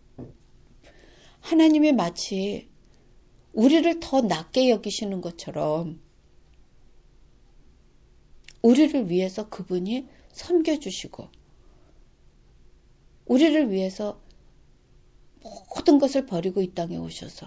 하나님이 마치 우리를 더 낮게 여기시는 것처럼 우리를 위해서 그분이 섬겨주시고 우리를 위해서 모든 것을 버리고 이 땅에 오셔서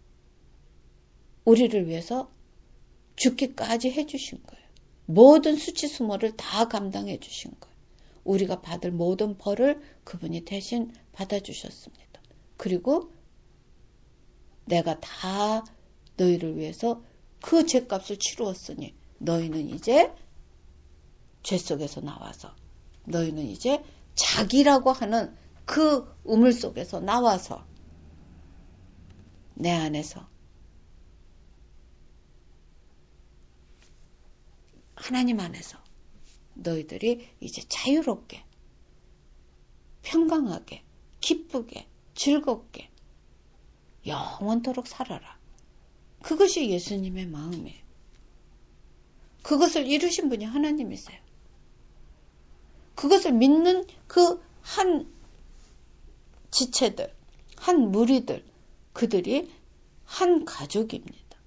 우리를 위해서 죽기까지 해주신 거예요. 모든 수치수모를 다 감당해 주신 거예요. 우리가 받을 모든 벌을 그분이 대신 받아주셨습니다. 그리고 내가 다 너희를 위해서 그 죄값을 치루었으니 너희는 이제 죄 속에서 나와서 너희는 이제 자기라고 하는 그 우물 속에서 나와서 내 안에서 하나님 안에서 너희들이 이제 자유롭게 평강하게 기쁘게 즐겁게 영원토록 살아라. 그것이 예수님의 마음이에요. 그것을 이루신 분이 하나님이세요. 그것을 믿는 그 한 지체들, 한 무리들, 그들이 한 가족입니다.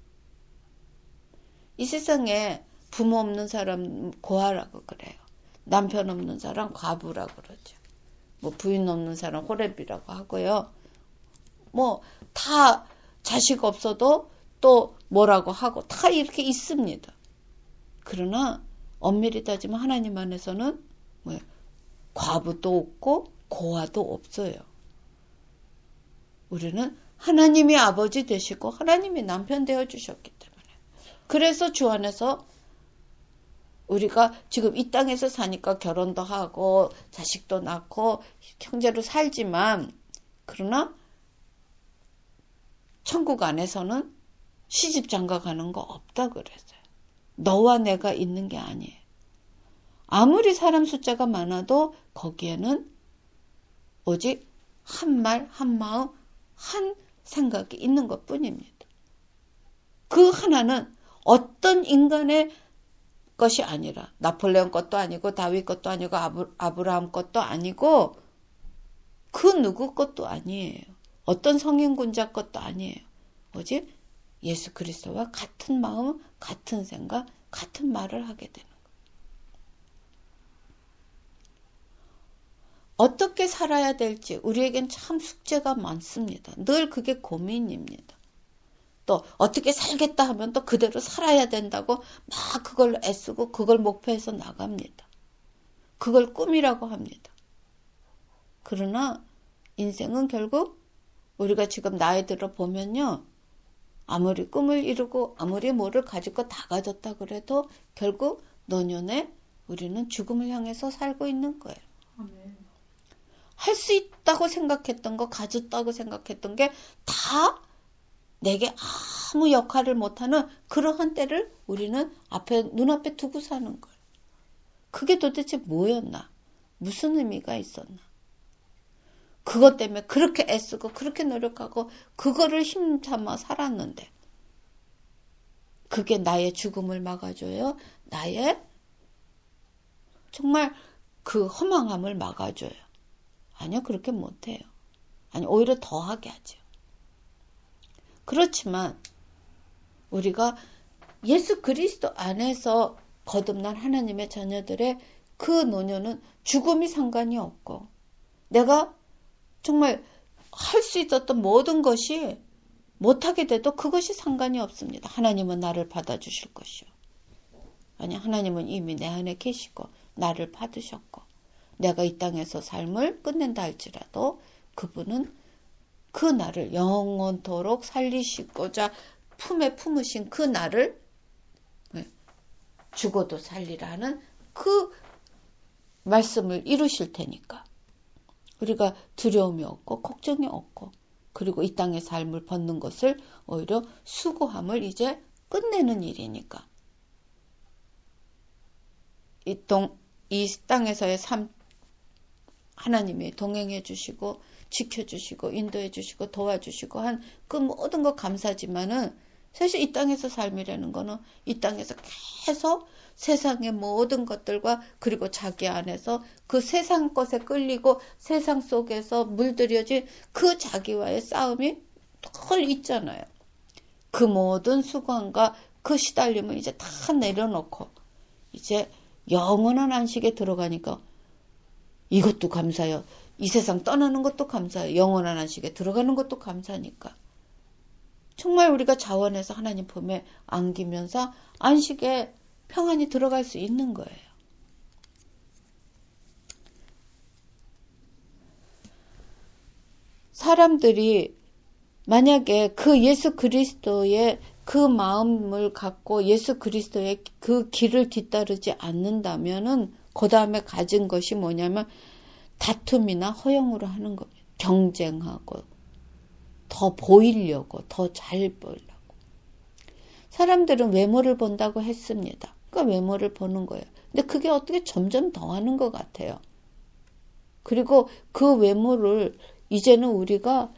이 세상에 부모 없는 사람 고아라고 그래요. 남편 없는 사람 과부라고 그러죠. 뭐 부인 없는 사람 호렙이라고 하고요. 뭐 다 자식 없어도 또 뭐라고 하고 다 이렇게 있습니다. 그러나 엄밀히 따지면 하나님 안에서는 뭐예요? 과부도 없고 고아도 없어요. 우리는 하나님이 아버지 되시고 하나님이 남편 되어주셨기 때문에 그래서 주 안에서 우리가 지금 이 땅에서 사니까 결혼도 하고 자식도 낳고 형제로 살지만 그러나 천국 안에서는 시집 장가 가는 거 없다 그랬어요. 너와 내가 있는 게 아니에요. 아무리 사람 숫자가 많아도 거기에는 오직 한 말, 한 마음, 한 생각이 있는 것 뿐입니다. 그 하나는 어떤 인간의 것이 아니라 나폴레옹 것도 아니고 다윗 것도 아니고 아브라함 것도 아니고 그 누구 것도 아니에요. 어떤 성인군자 것도 아니에요. 오직 예수 그리스도와 같은 마음, 같은 생각, 같은 말을 하게 되는 거예요. 어떻게 살아야 될지 우리에겐 참 숙제가 많습니다. 늘 그게 고민입니다. 또 어떻게 살겠다 하면 또 그대로 살아야 된다고 막 그걸 애쓰고 그걸 목표해서 나갑니다. 그걸 꿈이라고 합니다. 그러나 인생은 결국 우리가 지금 나이 들어 보면요. 아무리 꿈을 이루고 아무리 뭐를 가지고 다 가졌다 그래도 결국 노년에 우리는 죽음을 향해서 살고 있는 거예요. 할 수 있다고 생각했던 거, 가졌다고 생각했던 게 다 내게 아무 역할을 못하는 그러한 때를 우리는 눈앞에 두고 사는 거예요. 그게 도대체 뭐였나? 무슨 의미가 있었나? 그것 때문에 그렇게 애쓰고 그렇게 노력하고 그거를 힘삼아 살았는데 그게 나의 죽음을 막아줘요? 나의 정말 그 허망함을 막아줘요? 아니요, 그렇게 못해요. 아니, 오히려 더하게 하죠. 그렇지만 우리가 예수 그리스도 안에서 거듭난 하나님의 자녀들의 그 노년은 죽음이 상관이 없고 내가 정말 할 수 있었던 모든 것이 못하게 돼도 그것이 상관이 없습니다. 하나님은 나를 받아주실 것이요. 아니, 하나님은 이미 내 안에 계시고 나를 받으셨고 내가 이 땅에서 삶을 끝낸다 할지라도 그분은 그 나를 영원토록 살리시고자 품에 품으신 그 나를 죽어도 살리라는 그 말씀을 이루실 테니까 우리가 두려움이 없고 걱정이 없고 그리고 이 땅의 삶을 벗는 것을 오히려 수고함을 이제 끝내는 일이니까 이 땅에서의 삶 하나님이 동행해 주시고 지켜주시고 인도해 주시고 도와주시고 한 그 모든 거 감사지만은 사실 이 땅에서 삶이라는 거는 이 땅에서 계속 세상의 모든 것들과 그리고 자기 안에서 그 세상 것에 끌리고 세상 속에서 물들여진 그 자기와의 싸움이 늘 있잖아요. 그 모든 수고함과 그 시달림을 이제 다 내려놓고 이제 영원한 안식에 들어가니까 이것도 감사해요. 이 세상 떠나는 것도 감사해요. 영원한 안식에 들어가는 것도 감사하니까. 정말 우리가 자원해서 하나님 품에 안기면서 안식에 평안히 들어갈 수 있는 거예요. 사람들이 만약에 그 예수 그리스도의 그 마음을 갖고 예수 그리스도의 그 길을 뒤따르지 않는다면은 그 다음에 가진 것이 뭐냐면 다툼이나 허영으로 하는 겁니다. 경쟁하고 더 보이려고 더 잘 보이려고. 사람들은 외모를 본다고 했습니다. 그러니까 외모를 보는 거예요. 근데 그게 어떻게 점점 더 하는 것 같아요. 그리고 그 외모를 이제는 우리가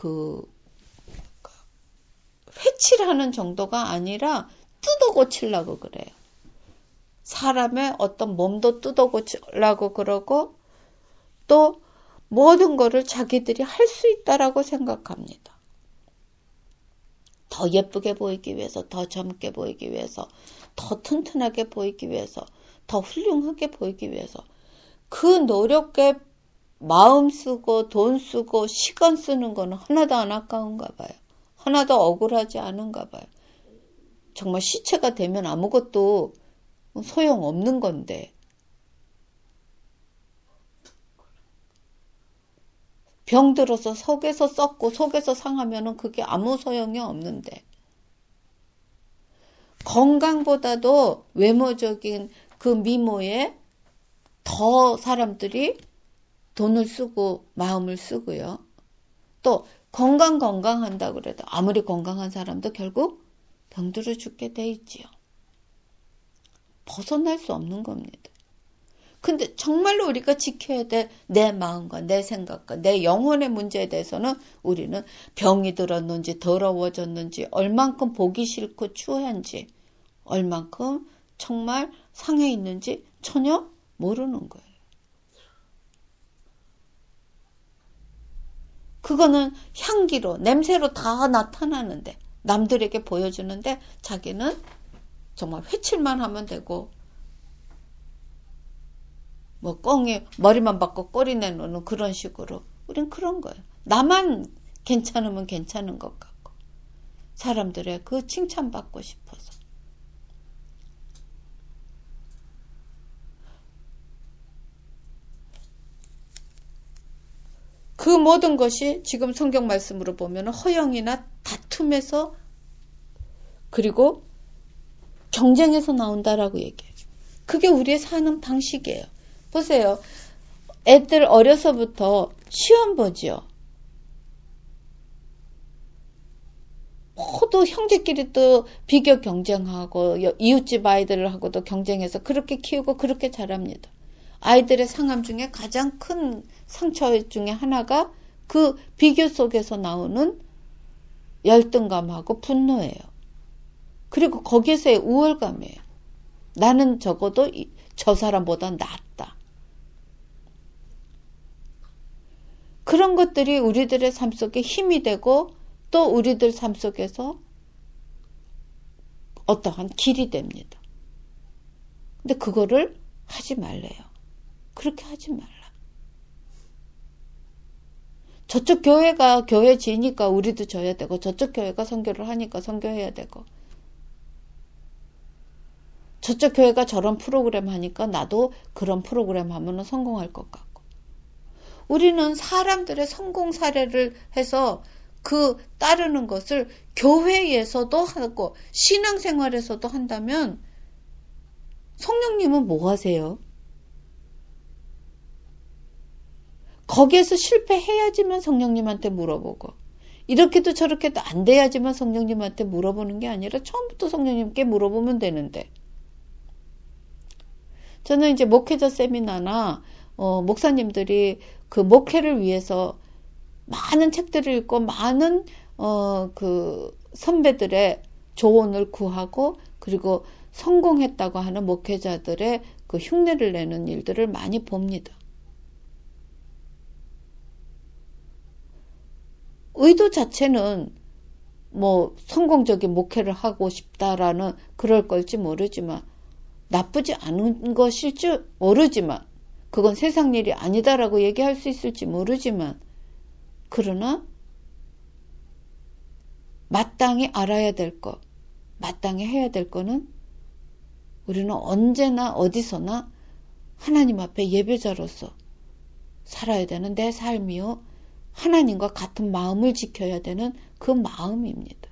회칠하는 정도가 아니라 뜯어 고치려고 그래요. 사람의 어떤 몸도 뜯어 고치려고 그러고 또 모든 거를 자기들이 할 수 있다라고 생각합니다. 더 예쁘게 보이기 위해서, 더 젊게 보이기 위해서, 더 튼튼하게 보이기 위해서, 더 훌륭하게 보이기 위해서 그 노력에 마음 쓰고 돈 쓰고 시간 쓰는 거는 하나도 안 아까운가 봐요. 하나도 억울하지 않은가 봐요. 정말 시체가 되면 아무것도 소용없는 건데 병들어서 속에서 썩고 속에서 상하면은 그게 아무 소용이 없는데 건강보다도 외모적인 그 미모에 더 사람들이 돈을 쓰고 마음을 쓰고요. 또 건강한다고 그래도 아무리 건강한 사람도 결국 병들어 죽게 돼 있지요. 벗어날 수 없는 겁니다. 근데 정말로 우리가 지켜야 될 내 마음과 내 생각과 내 영혼의 문제에 대해서는 우리는 병이 들었는지 더러워졌는지 얼만큼 보기 싫고 추한지 얼만큼 정말 상해 있는지 전혀 모르는 거예요. 그거는 향기로 냄새로 다 나타나는데 남들에게 보여주는데 자기는 정말 회칠만 하면 되고 뭐 꽁이 머리만 받고 꼬리 내놓는 그런 식으로 우린 그런 거예요. 나만 괜찮으면 괜찮은 것 같고 사람들의 그 칭찬받고 싶어서 그 모든 것이 지금 성경 말씀으로 보면 허영이나 다툼에서 그리고 경쟁에서 나온다라고 얘기해요. 그게 우리의 사는 방식이에요. 보세요. 애들 어려서부터 시험 보지요. 모두 형제끼리 또 비교 경쟁하고 이웃집 아이들하고도 경쟁해서 그렇게 키우고 그렇게 자랍니다. 아이들의 상함 중에 가장 큰 상처 중에 하나가 그 비교 속에서 나오는 열등감하고 분노예요. 그리고 거기에서의 우월감이에요. 나는 적어도 저 사람보다 낫다. 그런 것들이 우리들의 삶 속에 힘이 되고 또 우리들 삶 속에서 어떠한 길이 됩니다. 근데 그거를 하지 말래요. 그렇게 하지 말라. 저쪽 교회가 교회 지니까 우리도 져야 되고 저쪽 교회가 선교를 하니까 선교해야 되고 저쪽 교회가 저런 프로그램 하니까 나도 그런 프로그램 하면 성공할 것 같고 우리는 사람들의 성공 사례를 해서 그 따르는 것을 교회에서도 하고 신앙생활에서도 한다면 성령님은 뭐 하세요? 거기에서 실패해야지만 성령님한테 물어보고 이렇게도 저렇게도 안 돼야지만 성령님한테 물어보는 게 아니라 처음부터 성령님께 물어보면 되는데 저는 이제 목회자 세미나나 목사님들이 그 목회를 위해서 많은 책들을 읽고 많은 그 선배들의 조언을 구하고 그리고 성공했다고 하는 목회자들의 그 흉내를 내는 일들을 많이 봅니다. 의도 자체는 뭐 성공적인 목회를 하고 싶다라는 그럴 걸지 모르지만 나쁘지 않은 것일지 모르지만 그건 세상 일이 아니다라고 얘기할 수 있을지 모르지만 그러나 마땅히 알아야 될 것, 마땅히 해야 될 거는 우리는 언제나 어디서나 하나님 앞에 예배자로서 살아야 되는 내 삶이요. 하나님과 같은 마음을 지켜야 되는 그 마음입니다.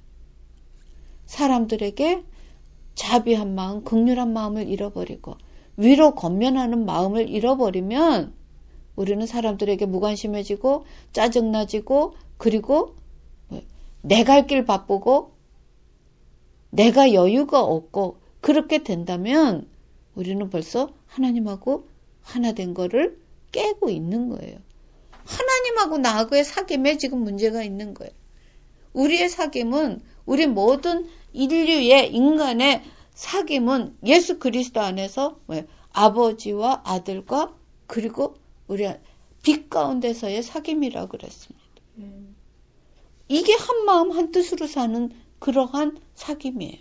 사람들에게 자비한 마음, 긍휼한 마음을 잃어버리고 위로 권면하는 마음을 잃어버리면 우리는 사람들에게 무관심해지고 짜증나지고 그리고 내 갈 길 바쁘고 내가 여유가 없고 그렇게 된다면 우리는 벌써 하나님하고 하나 된 거를 깨고 있는 거예요. 하나님하고 나하고의 사귐에 지금 문제가 있는 거예요. 우리의 사귐은 우리 모든 인류의 인간의 사귐은 예수 그리스도 안에서 아버지와 아들과 그리고 우리 빛 가운데서의 사귐이라고 그랬습니다. 이게 한 마음 한 뜻으로 사는 그러한 사귐이에요.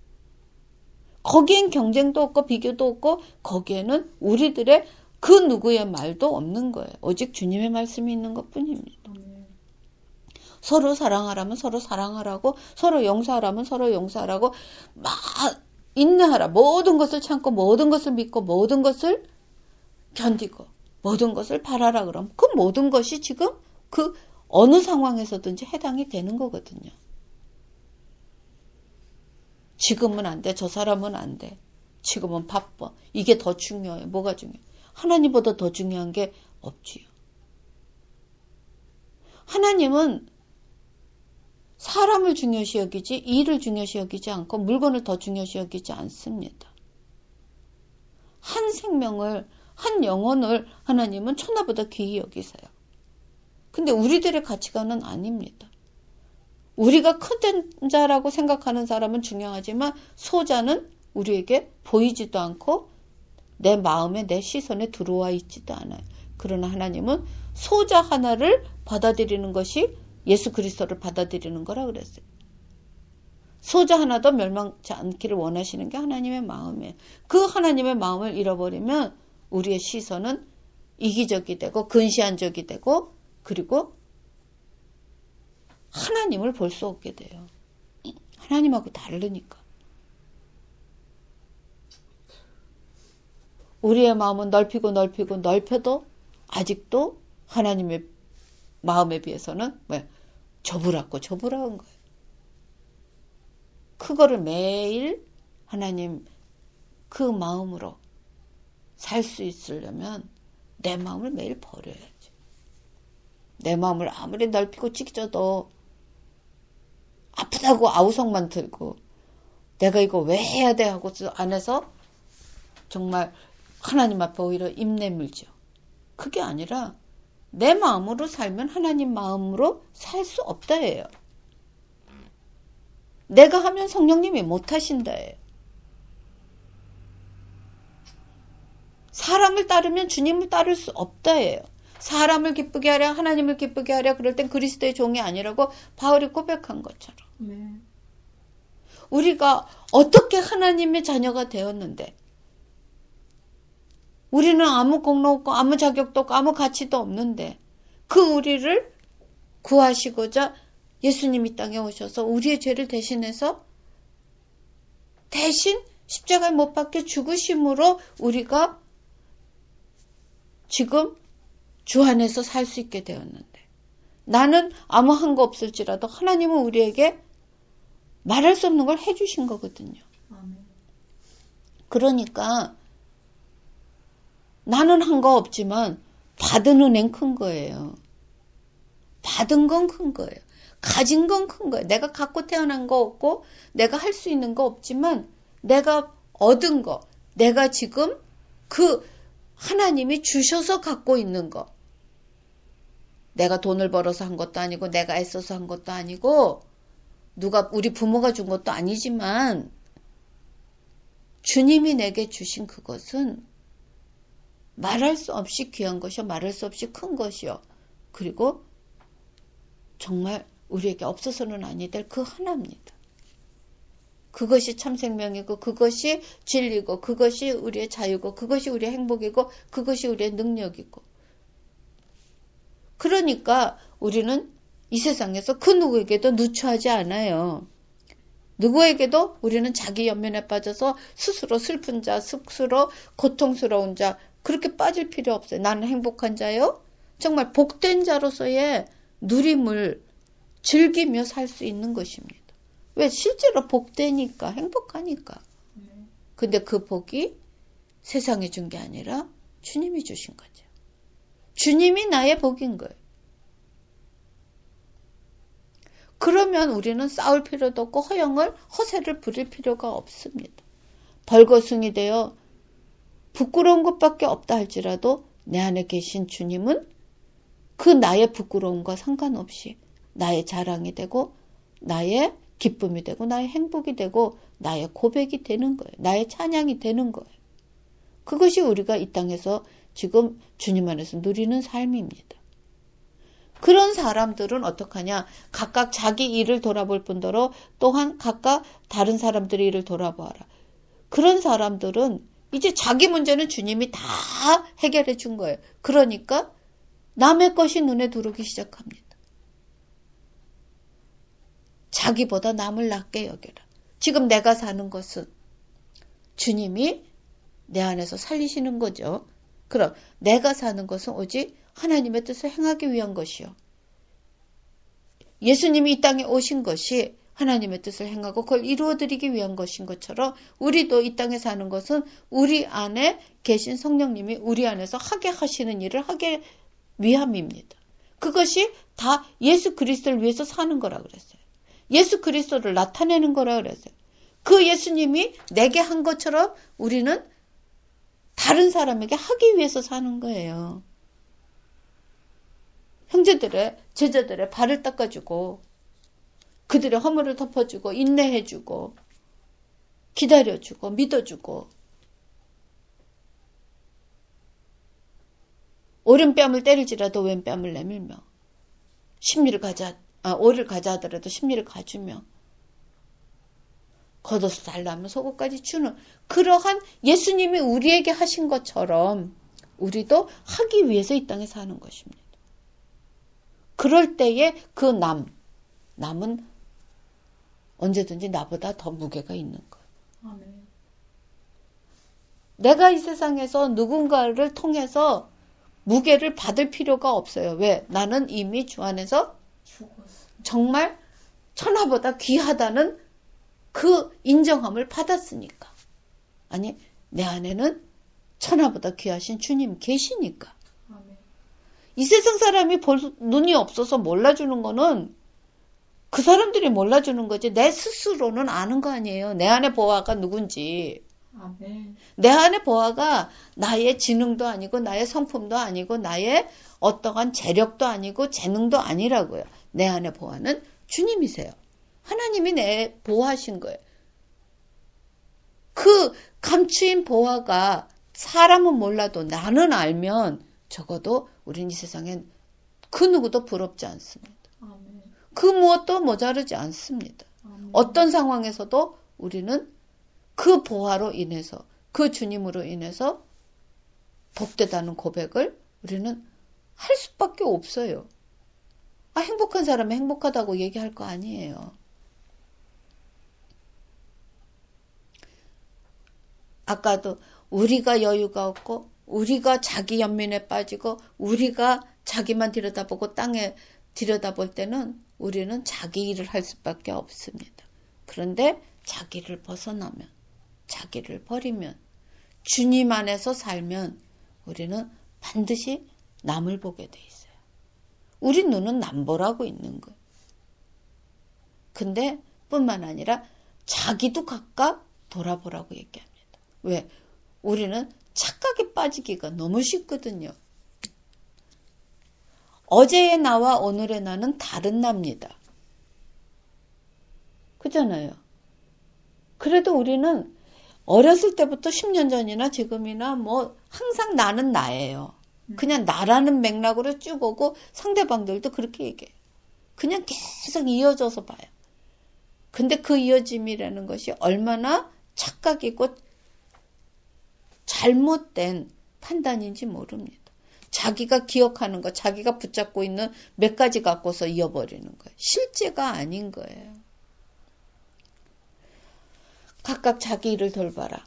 거기엔 경쟁도 없고 비교도 없고 거기에는 우리들의 그 누구의 말도 없는 거예요. 오직 주님의 말씀이 있는 것뿐입니다. 서로 사랑하라면 서로 사랑하라고, 서로 용서하라면 서로 용서하라고, 막 인내하라. 모든 것을 참고 모든 것을 믿고 모든 것을 견디고 모든 것을 바라라 그러면 그 모든 것이 지금 그 어느 상황에서든지 해당이 되는 거거든요. 지금은 안 돼. 저 사람은 안 돼. 지금은 바빠. 이게 더 중요해. 뭐가 중요해? 하나님보다 더 중요한 게 없지요. 하나님은 사람을 중요시 여기지 일을 중요시 여기지 않고 물건을 더 중요시 여기지 않습니다. 한 생명을, 한 영혼을 하나님은 천하보다 귀히 여기세요. 근데 우리들의 가치관은 아닙니다. 우리가 큰 자라고 생각하는 사람은 중요하지만 소자는 우리에게 보이지도 않고 내 마음에 내 시선에 들어와 있지도 않아요. 그러나 하나님은 소자 하나를 받아들이는 것이 예수 그리스도를 받아들이는 거라 그랬어요. 소자 하나도 멸망치 않기를 원하시는 게 하나님의 마음이에요. 그 하나님의 마음을 잃어버리면 우리의 시선은 이기적이 되고 근시안적이 되고 그리고 하나님을 볼 수 없게 돼요. 하나님하고 다르니까. 우리의 마음은 넓히고 넓히고 넓혀도 아직도 하나님의 마음에 비해서는 좁으라고 좁으라는 거예요. 그거를 매일 하나님 그 마음으로 살 수 있으려면 내 마음을 매일 버려야지. 내 마음을 아무리 넓히고 찢어도 아프다고 아우성만 들고 내가 이거 왜 해야 돼 하고 안에서 정말 하나님 앞에 오히려 입 내밀죠. 그게 아니라 내 마음으로 살면 하나님 마음으로 살 수 없다예요. 내가 하면 성령님이 못하신다예요. 사람을 따르면 주님을 따를 수 없다예요. 사람을 기쁘게 하랴 하나님을 기쁘게 하랴 그럴 땐 그리스도의 종이 아니라고 바울이 고백한 것처럼 우리가 어떻게 하나님의 자녀가 되었는데 우리는 아무 공로 없고 아무 자격도 없고 아무 가치도 없는데 그 우리를 구하시고자 예수님이 땅에 오셔서 우리의 죄를 대신해서 대신 십자가에 못 박혀 죽으심으로 우리가 지금 주 안에서 살 수 있게 되었는데 나는 아무 한 거 없을지라도 하나님은 우리에게 말할 수 없는 걸 해주신 거거든요. 그러니까 나는 한 거 없지만 받은 은행 큰 거예요. 받은 건 큰 거예요. 가진 건 큰 거예요. 내가 갖고 태어난 거 없고 내가 할 수 있는 거 없지만 내가 얻은 거, 내가 지금 그 하나님이 주셔서 갖고 있는 거. 내가 돈을 벌어서 한 것도 아니고 내가 애써서 한 것도 아니고 누가 우리 부모가 준 것도 아니지만 주님이 내게 주신 그것은 말할 수 없이 귀한 것이요. 말할 수 없이 큰 것이요. 그리고 정말 우리에게 없어서는 아니 될 그 하나입니다. 그것이 참 생명이고 그것이 진리고 그것이 우리의 자유고 그것이 우리의 행복이고 그것이 우리의 능력이고 그러니까 우리는 이 세상에서 그 누구에게도 누추하지 않아요. 누구에게도 우리는 자기 연민에 빠져서 스스로 슬픈 자, 스스로 고통스러운 자 그렇게 빠질 필요 없어요. 나는 행복한 자요. 정말 복된 자로서의 누림을 즐기며 살 수 있는 것입니다. 왜? 실제로 복되니까 행복하니까. 근데 그 복이 세상이 준 게 아니라 주님이 주신 거죠. 주님이 나의 복인 거예요. 그러면 우리는 싸울 필요도 없고 허세를 부릴 필요가 없습니다. 벌거숭이 되어 부끄러운 것밖에 없다 할지라도 내 안에 계신 주님은 그 나의 부끄러움과 상관없이 나의 자랑이 되고 나의 기쁨이 되고 나의 행복이 되고 나의 고백이 되는 거예요. 나의 찬양이 되는 거예요. 그것이 우리가 이 땅에서 지금 주님 안에서 누리는 삶입니다. 그런 사람들은 어떡하냐? 각각 자기 일을 돌아볼 뿐더러 또한 각각 다른 사람들의 일을 돌아보아라. 그런 사람들은 이제 자기 문제는 주님이 다 해결해 준 거예요. 그러니까 남의 것이 눈에 들어오기 시작합니다. 자기보다 남을 낮게 여겨라. 지금 내가 사는 것은 주님이 내 안에서 살리시는 거죠. 그럼 내가 사는 것은 오직 하나님의 뜻을 행하기 위한 것이요. 예수님이 이 땅에 오신 것이 하나님의 뜻을 행하고 그걸 이루어드리기 위한 것인 것처럼 우리도 이 땅에 사는 것은 우리 안에 계신 성령님이 우리 안에서 하게 하시는 일을 하기 위함입니다. 그것이 다 예수 그리스도를 위해서 사는 거라 그랬어요. 예수 그리스도를 나타내는 거라 그랬어요. 그 예수님이 내게 한 것처럼 우리는 다른 사람에게 하기 위해서 사는 거예요. 형제들의, 제자들의 발을 닦아주고 그들의 허물을 덮어주고 인내해주고 기다려주고 믿어주고 오른뺨을 때릴지라도 왼뺨을 내밀며 오를 가자 하더라도 심리를 가주며 겉옷을 달라면 속옷까지 주는 그러한 예수님이 우리에게 하신 것처럼 우리도 하기 위해서 이 땅에 사는 것입니다. 그럴 때에 그 남은 언제든지 나보다 더 무게가 있는 거예요. 아멘. 내가 이 세상에서 누군가를 통해서 무게를 받을 필요가 없어요. 왜? 나는 이미 주 안에서 정말 천하보다 귀하다는 그 인정함을 받았으니까. 아니, 내 안에는 천하보다 귀하신 주님 계시니까. 아멘. 이 세상 사람이 눈이 없어서 몰라주는 거는 그 사람들이 몰라주는 거지 내 스스로는 아는 거 아니에요. 내 안에 보아가 누군지. 아멘. 내 안에 보아가 나의 지능도 아니고 나의 성품도 아니고 나의 어떠한 재력도 아니고 재능도 아니라고요. 내 안에 보아는 주님이세요. 하나님이 내 보호하신 거예요. 그 감추인 보호가 사람은 몰라도 나는 알면 적어도 우린 이 세상엔 그 누구도 부럽지 않습니다. 아멘. 그 무엇도 모자르지 않습니다. 아멘. 어떤 상황에서도 우리는 그 보호로 인해서 그 주님으로 인해서 복되다는 고백을 우리는 할 수밖에 없어요. 행복한 사람이 행복하다고 얘기할 거 아니에요. 아까도 우리가 여유가 없고 우리가 자기 연민에 빠지고 우리가 자기만 들여다보고 땅에 들여다볼 때는 우리는 자기 일을 할 수밖에 없습니다. 그런데 자기를 벗어나면 자기를 버리면 주님 안에서 살면 우리는 반드시 남을 보게 돼 있어요. 우리 눈은 남 보라고 있는 거예요. 근데 뿐만 아니라 자기도 각각 돌아보라고 얘기합니다. 왜? 우리는 착각에 빠지기가 너무 쉽거든요. 어제의 나와 오늘의 나는 다른 나입니다. 그잖아요. 그래도 우리는 어렸을 때부터 10년 전이나 지금이나 뭐 항상 나는 나예요. 그냥 나라는 맥락으로 쭉 오고 상대방들도 그렇게 얘기해요. 그냥 계속 이어져서 봐요. 근데 그 이어짐이라는 것이 얼마나 착각이고 잘못된 판단인지 모릅니다. 자기가 기억하는 거, 자기가 붙잡고 있는 몇 가지 갖고서 이어버리는 거예요. 실제가 아닌 거예요. 각각 자기 일을 돌봐라.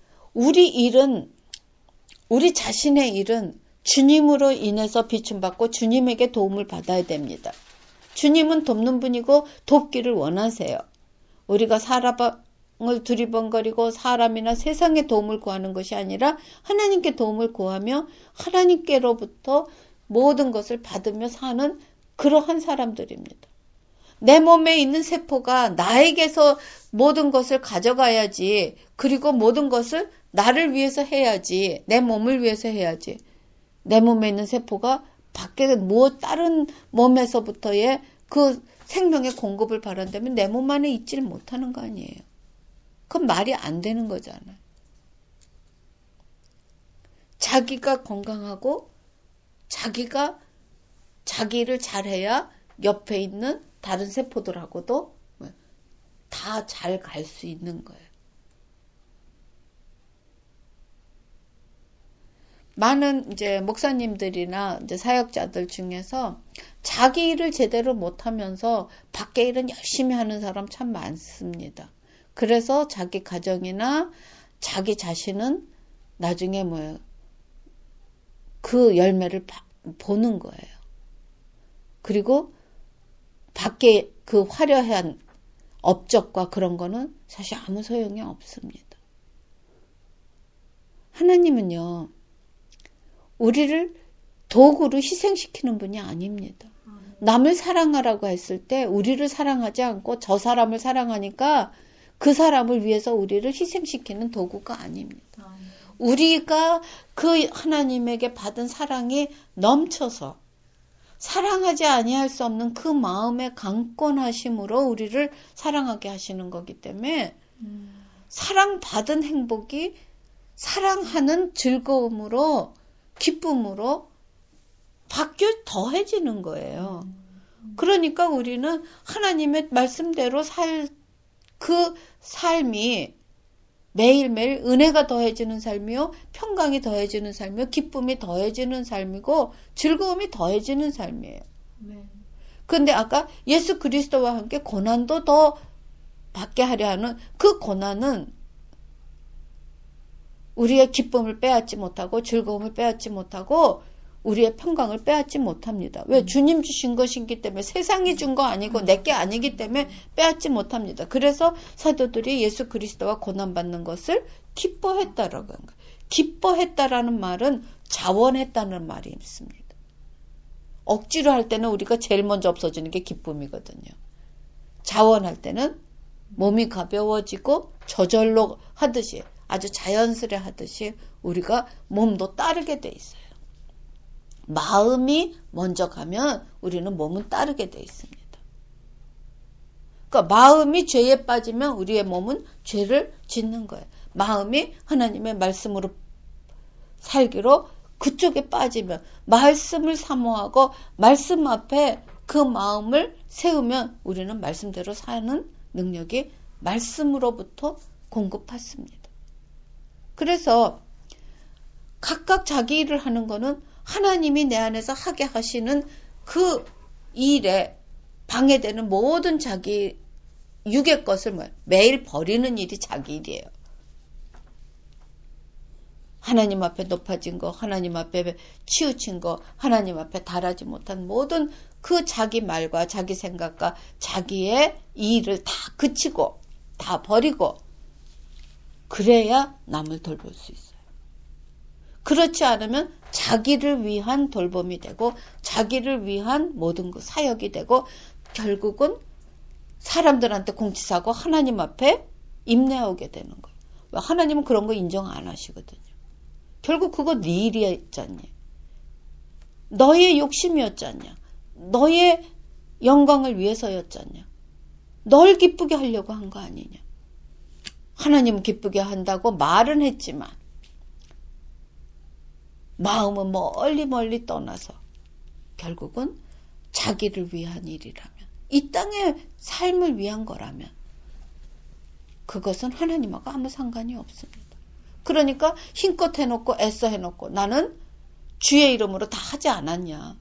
우리 자신의 일은 주님으로 인해서 비춤받고 주님에게 도움을 받아야 됩니다. 주님은 돕는 분이고 돕기를 원하세요. 우리가 사람을 두리번거리고 사람이나 세상의 도움을 구하는 것이 아니라 하나님께 도움을 구하며 하나님께로부터 모든 것을 받으며 사는 그러한 사람들입니다. 내 몸에 있는 세포가 나에게서 모든 것을 가져가야지. 그리고 모든 것을 나를 위해서 해야지. 내 몸을 위해서 해야지. 내 몸에 있는 세포가 밖에 다른 몸에서부터의 그 생명의 공급을 바란다면 내 몸 안에 있지를 못하는 거 아니에요. 그건 말이 안 되는 거잖아요. 자기가 건강하고 자기가 자기를 잘해야 옆에 있는 다른 세포들하고도 다 잘 갈 수 있는 거예요. 많은 이제 목사님들이나 이제 사역자들 중에서 자기 일을 제대로 못하면서 밖에 일은 열심히 하는 사람 참 많습니다. 그래서 자기 가정이나 자기 자신은 나중에 그 열매를 보는 거예요. 그리고 밖에 그 화려한 업적과 그런 거는 사실 아무 소용이 없습니다. 하나님은요, 우리를 도구로 희생시키는 분이 아닙니다. 남을 사랑하라고 했을 때 우리를 사랑하지 않고 저 사람을 사랑하니까 그 사람을 위해서 우리를 희생시키는 도구가 아닙니다. 우리가 그 하나님에게 받은 사랑이 넘쳐서 사랑하지 아니할 수 없는 그 마음의 강권하심으로 우리를 사랑하게 하시는 거기 때문에 사랑받은 행복이 사랑하는 즐거움으로 기쁨으로 바뀌어 더해지는 거예요. 그러니까 우리는 하나님의 말씀대로 그 삶이 매일매일 은혜가 더해지는 삶이요, 평강이 더해지는 삶이요, 기쁨이 더해지는 삶이고 즐거움이 더해지는 삶이에요. 그런데 아까 예수 그리스도와 함께 고난도 더 받게 하려 하는 그 고난은 우리의 기쁨을 빼앗지 못하고 즐거움을 빼앗지 못하고 우리의 평강을 빼앗지 못합니다. 왜? 주님 주신 것이기 때문에, 세상이 준 거 아니고 내게 아니기 때문에 빼앗지 못합니다. 그래서 사도들이 예수 그리스도와 고난받는 것을 기뻐했다라고 한 거예요. 기뻐했다라는 말은 자원했다는 말이 있습니다. 억지로 할 때는 우리가 제일 먼저 없어지는 게 기쁨이거든요. 자원할 때는 몸이 가벼워지고 저절로 하듯이, 아주 자연스레 하듯이 우리가 몸도 따르게 돼 있어요. 마음이 먼저 가면 우리는 몸은 따르게 돼 있습니다. 그러니까 마음이 죄에 빠지면 우리의 몸은 죄를 짓는 거예요. 마음이 하나님의 말씀으로 살기로 그쪽에 빠지면, 말씀을 사모하고 말씀 앞에 그 마음을 세우면 우리는 말씀대로 사는 능력이 말씀으로부터 공급받습니다. 그래서 각각 자기 일을 하는 거는 하나님이 내 안에서 하게 하시는 그 일에 방해되는 모든 자기 육의 것을 매일 버리는 일이 자기 일이에요. 하나님 앞에 높아진 거, 하나님 앞에 치우친 거, 하나님 앞에 달하지 못한 모든 그 자기 말과 자기 생각과 자기의 일을 다 그치고 다 버리고, 그래야 남을 돌볼 수 있어요. 그렇지 않으면 자기를 위한 돌봄이 되고 자기를 위한 모든 그 사역이 되고 결국은 사람들한테 공치사고 하나님 앞에 입내오게 되는 거예요. 하나님은 그런 거 인정 안 하시거든요. 결국 그거 네 일이었잖니. 너의 욕심이었잖냐. 너의 영광을 위해서였잖냐. 널 기쁘게 하려고 한 거 아니냐. 하나님 기쁘게 한다고 말은 했지만 마음은 멀리 떠나서 결국은 자기를 위한 일이라면, 이 땅의 삶을 위한 거라면 그것은 하나님하고 아무 상관이 없습니다. 그러니까 힘껏 해놓고 애써 해놓고 나는 주의 이름으로 다 하지 않았냐.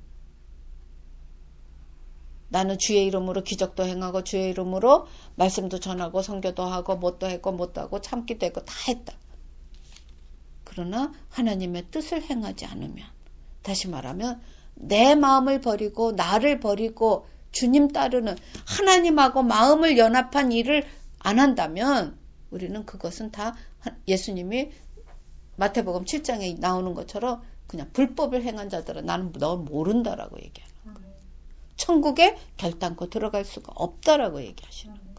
나는 주의 이름으로 기적도 행하고 주의 이름으로 말씀도 전하고 선교도 하고 뭣도 했고 뭣도 하고 참기도 했고 다 했다. 그러나 하나님의 뜻을 행하지 않으면, 다시 말하면 내 마음을 버리고 나를 버리고 주님 따르는 하나님하고 마음을 연합한 일을 안 한다면 우리는 그것은 다 예수님이 마태복음 7장에 나오는 것처럼 그냥 불법을 행한 자들은 나는 너 모른다라고 얘기하는 거예요. 천국에 결단코 들어갈 수가 없다라고 얘기하시는 거예요.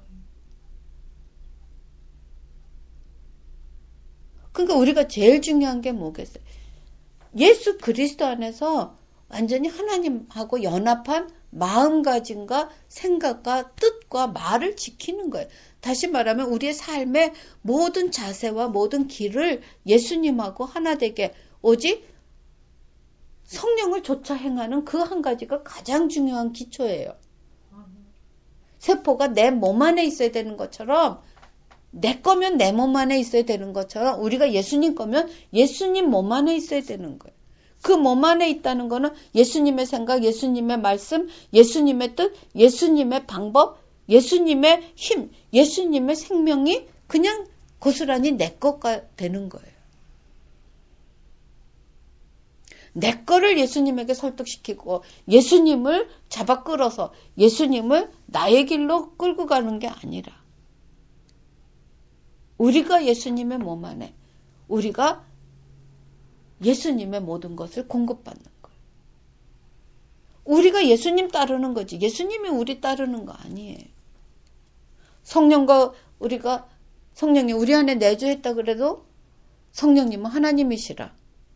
그러니까 우리가 제일 중요한 게 뭐겠어요? 예수 그리스도 안에서 완전히 하나님하고 연합한 마음가짐과 생각과 뜻과 말을 지키는 거예요. 다시 말하면 우리의 삶의 모든 자세와 모든 길을 예수님하고 하나 되게, 오직 성령을 좇아 행하는 그 한 가지가 가장 중요한 기초예요. 세포가 내 몸 안에 있어야 되는 것처럼, 내 거면 내 몸 안에 있어야 되는 것처럼, 우리가 예수님 거면 예수님 몸 안에 있어야 되는 거예요. 그 몸 안에 있다는 거는 예수님의 생각, 예수님의 말씀, 예수님의 뜻, 예수님의 방법, 예수님의 힘, 예수님의 생명이 그냥 고스란히 내 것가 되는 거예요. 내 거를 예수님에게 설득시키고 예수님을 잡아 끌어서 예수님을 나의 길로 끌고 가는 게 아니라, 우리가 예수님의 몸 안에, 우리가 예수님의 모든 것을 공급받는 거예요. 우리가 예수님 따르는 거지 예수님이 우리 따르는 거 아니에요. 성령과 우리가, 성령이 우리 안에 내주했다 그래도 성령님은 하나님이시라.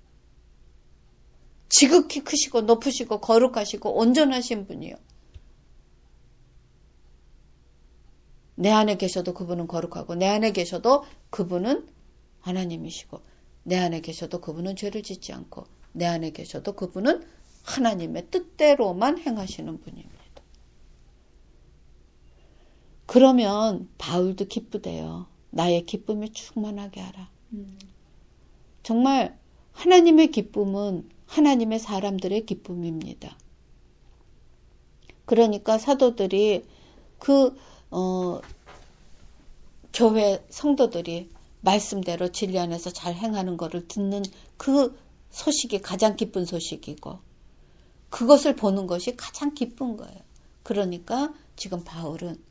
지극히 크시고 높으시고 거룩하시고 온전하신 분이요. 내 안에 계셔도 그분은 거룩하고, 내 안에 계셔도 그분은 하나님이시고, 내 안에 계셔도 그분은 죄를 짓지 않고, 내 안에 계셔도 그분은 하나님의 뜻대로만 행하시는 분입니다. 그러면 바울도 기쁘대요. 나의 기쁨이 충만하게 하라. 정말 하나님의 기쁨은 하나님의 사람들의 기쁨입니다. 그러니까 사도들이 교회 성도들이 말씀대로 진리 안에서 잘 행하는 것을 듣는 그 소식이 가장 기쁜 소식이고, 그것을 보는 것이 가장 기쁜 거예요. 그러니까 지금 바울은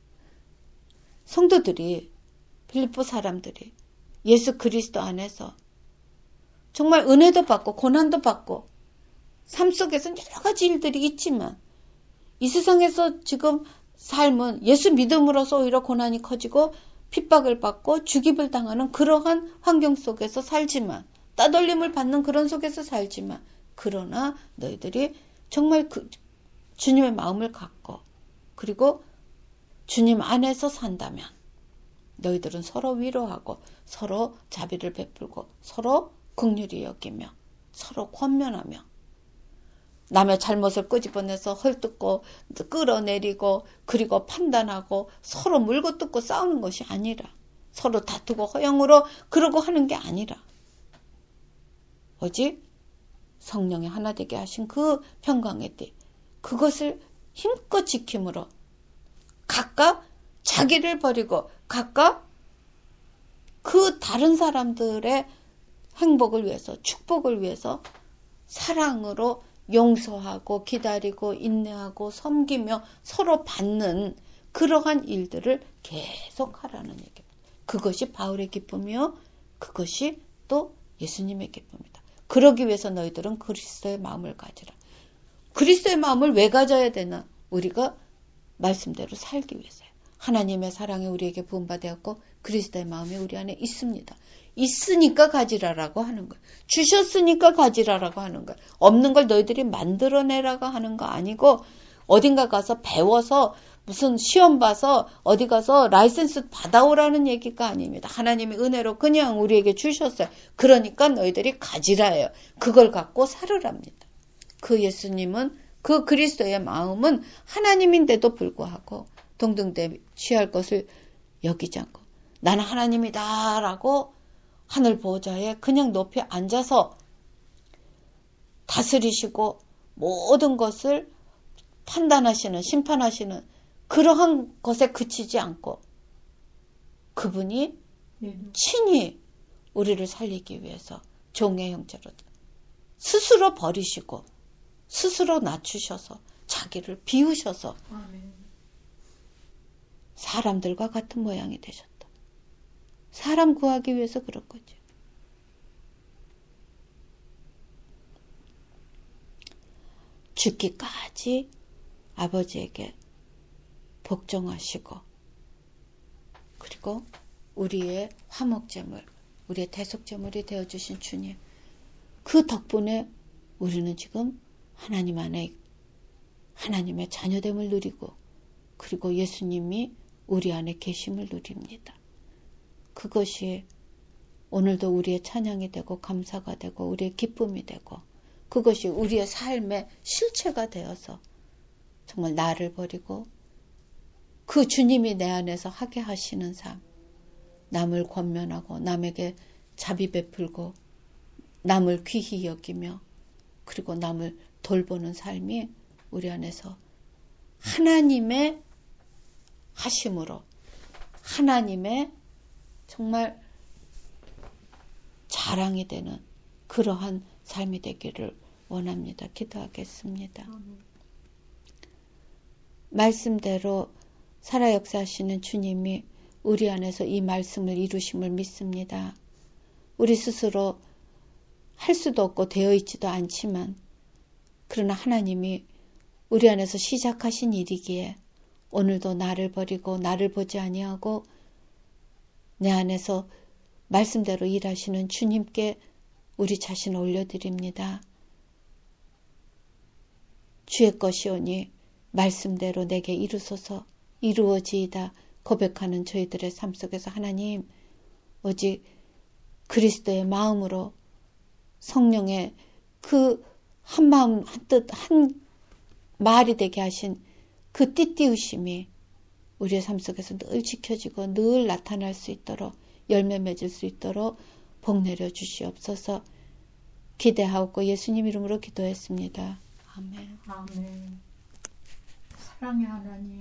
성도들이, 빌립보 사람들이 예수 그리스도 안에서 정말 은혜도 받고 고난도 받고 삶 속에서는 여러 가지 일들이 있지만, 이 세상에서 지금 삶은 예수 믿음으로써 오히려 고난이 커지고 핍박을 받고 죽임을 당하는 그러한 환경 속에서 살지만, 따돌림을 받는 그런 속에서 살지만, 그러나 너희들이 정말 주님의 마음을 갖고 그리고 주님 안에서 산다면 너희들은 서로 위로하고 서로 자비를 베풀고 서로 긍휼히 여기며 서로 권면하며 남의 잘못을 끄집어내서 헐뜯고 끌어내리고 그리고 판단하고 서로 물고 뜯고 싸우는 것이 아니라, 서로 다투고 허영으로 그러고 하는 게 아니라, 오직 성령의 하나 되게 하신 그 평강의 띠, 그것을 힘껏 지킴으로 각각 자기를 버리고 각각 그 다른 사람들의 행복을 위해서, 축복을 위해서 사랑으로 용서하고 기다리고 인내하고 섬기며 서로 받는 그러한 일들을 계속 하라는 얘기입니다. 그것이 바울의 기쁨이요, 그것이 또 예수님의 기쁨이다. 그러기 위해서 너희들은 그리스도의 마음을 가지라. 그리스도의 마음을 왜 가져야 되나? 우리가 말씀대로 살기 위해서요. 하나님의 사랑이 우리에게 부음받았고 그리스도의 마음이 우리 안에 있습니다. 있으니까 가지라라고 하는 거예요. 주셨으니까 가지라라고 하는 거예요. 없는 걸 너희들이 만들어내라고 하는 거 아니고 어딘가 가서 배워서 무슨 시험 봐서 어디 가서 라이센스 받아오라는 얘기가 아닙니다. 하나님이 은혜로 그냥 우리에게 주셨어요. 그러니까 너희들이 가지라예요. 그걸 갖고 살으랍니다. 그 예수님은 그 그리스도의 마음은 하나님인데도 불구하고 동등대 취할 것을 여기지 않고 나는 하나님이다 라고 하늘 보좌에 그냥 높이 앉아서 다스리시고 모든 것을 판단하시는 심판하시는 그러한 것에 그치지 않고 그분이 친히 우리를 살리기 위해서 종의 형체로 스스로 버리시고 스스로 낮추셔서 자기를 비우셔서 사람들과 같은 모양이 되셨다. 사람 구하기 위해서 그런 거죠. 죽기까지 아버지에게 복종하시고 그리고 우리의 화목제물, 우리의 대속제물이 되어주신 주님 그 덕분에 우리는 지금 하나님 안에 하나님의 자녀됨을 누리고 그리고 예수님이 우리 안에 계심을 누립니다. 그것이 오늘도 우리의 찬양이 되고 감사가 되고 우리의 기쁨이 되고 그것이 우리의 삶의 실체가 되어서 정말 나를 버리고 그 주님이 내 안에서 하게 하시는 삶, 남을 권면하고 남에게 자비 베풀고 남을 귀히 여기며 그리고 남을 돌보는 삶이 우리 안에서 하나님의 하심으로 하나님의 정말 자랑이 되는 그러한 삶이 되기를 원합니다. 기도하겠습니다. 말씀대로 살아 역사하시는 주님이 우리 안에서 이 말씀을 이루심을 믿습니다. 우리 스스로 할 수도 없고 되어 있지도 않지만 그러나 하나님이 우리 안에서 시작하신 일이기에 오늘도 나를 버리고 나를 보지 아니하고 내 안에서 말씀대로 일하시는 주님께 우리 자신을 올려드립니다. 주의 것이오니 말씀대로 내게 이루소서 이루어지이다 고백하는 저희들의 삶 속에서 하나님 오직 그리스도의 마음으로 성령의 그 한 마음 한 뜻 한 말이 되게 하신 그 띠띠우심이 우리의 삶 속에서 늘 지켜지고 늘 나타날 수 있도록 열매 맺을 수 있도록 복 내려 주시옵소서. 기대하옵고 예수님 이름으로 기도했습니다. 아멘. 아멘. 사랑의 하나님.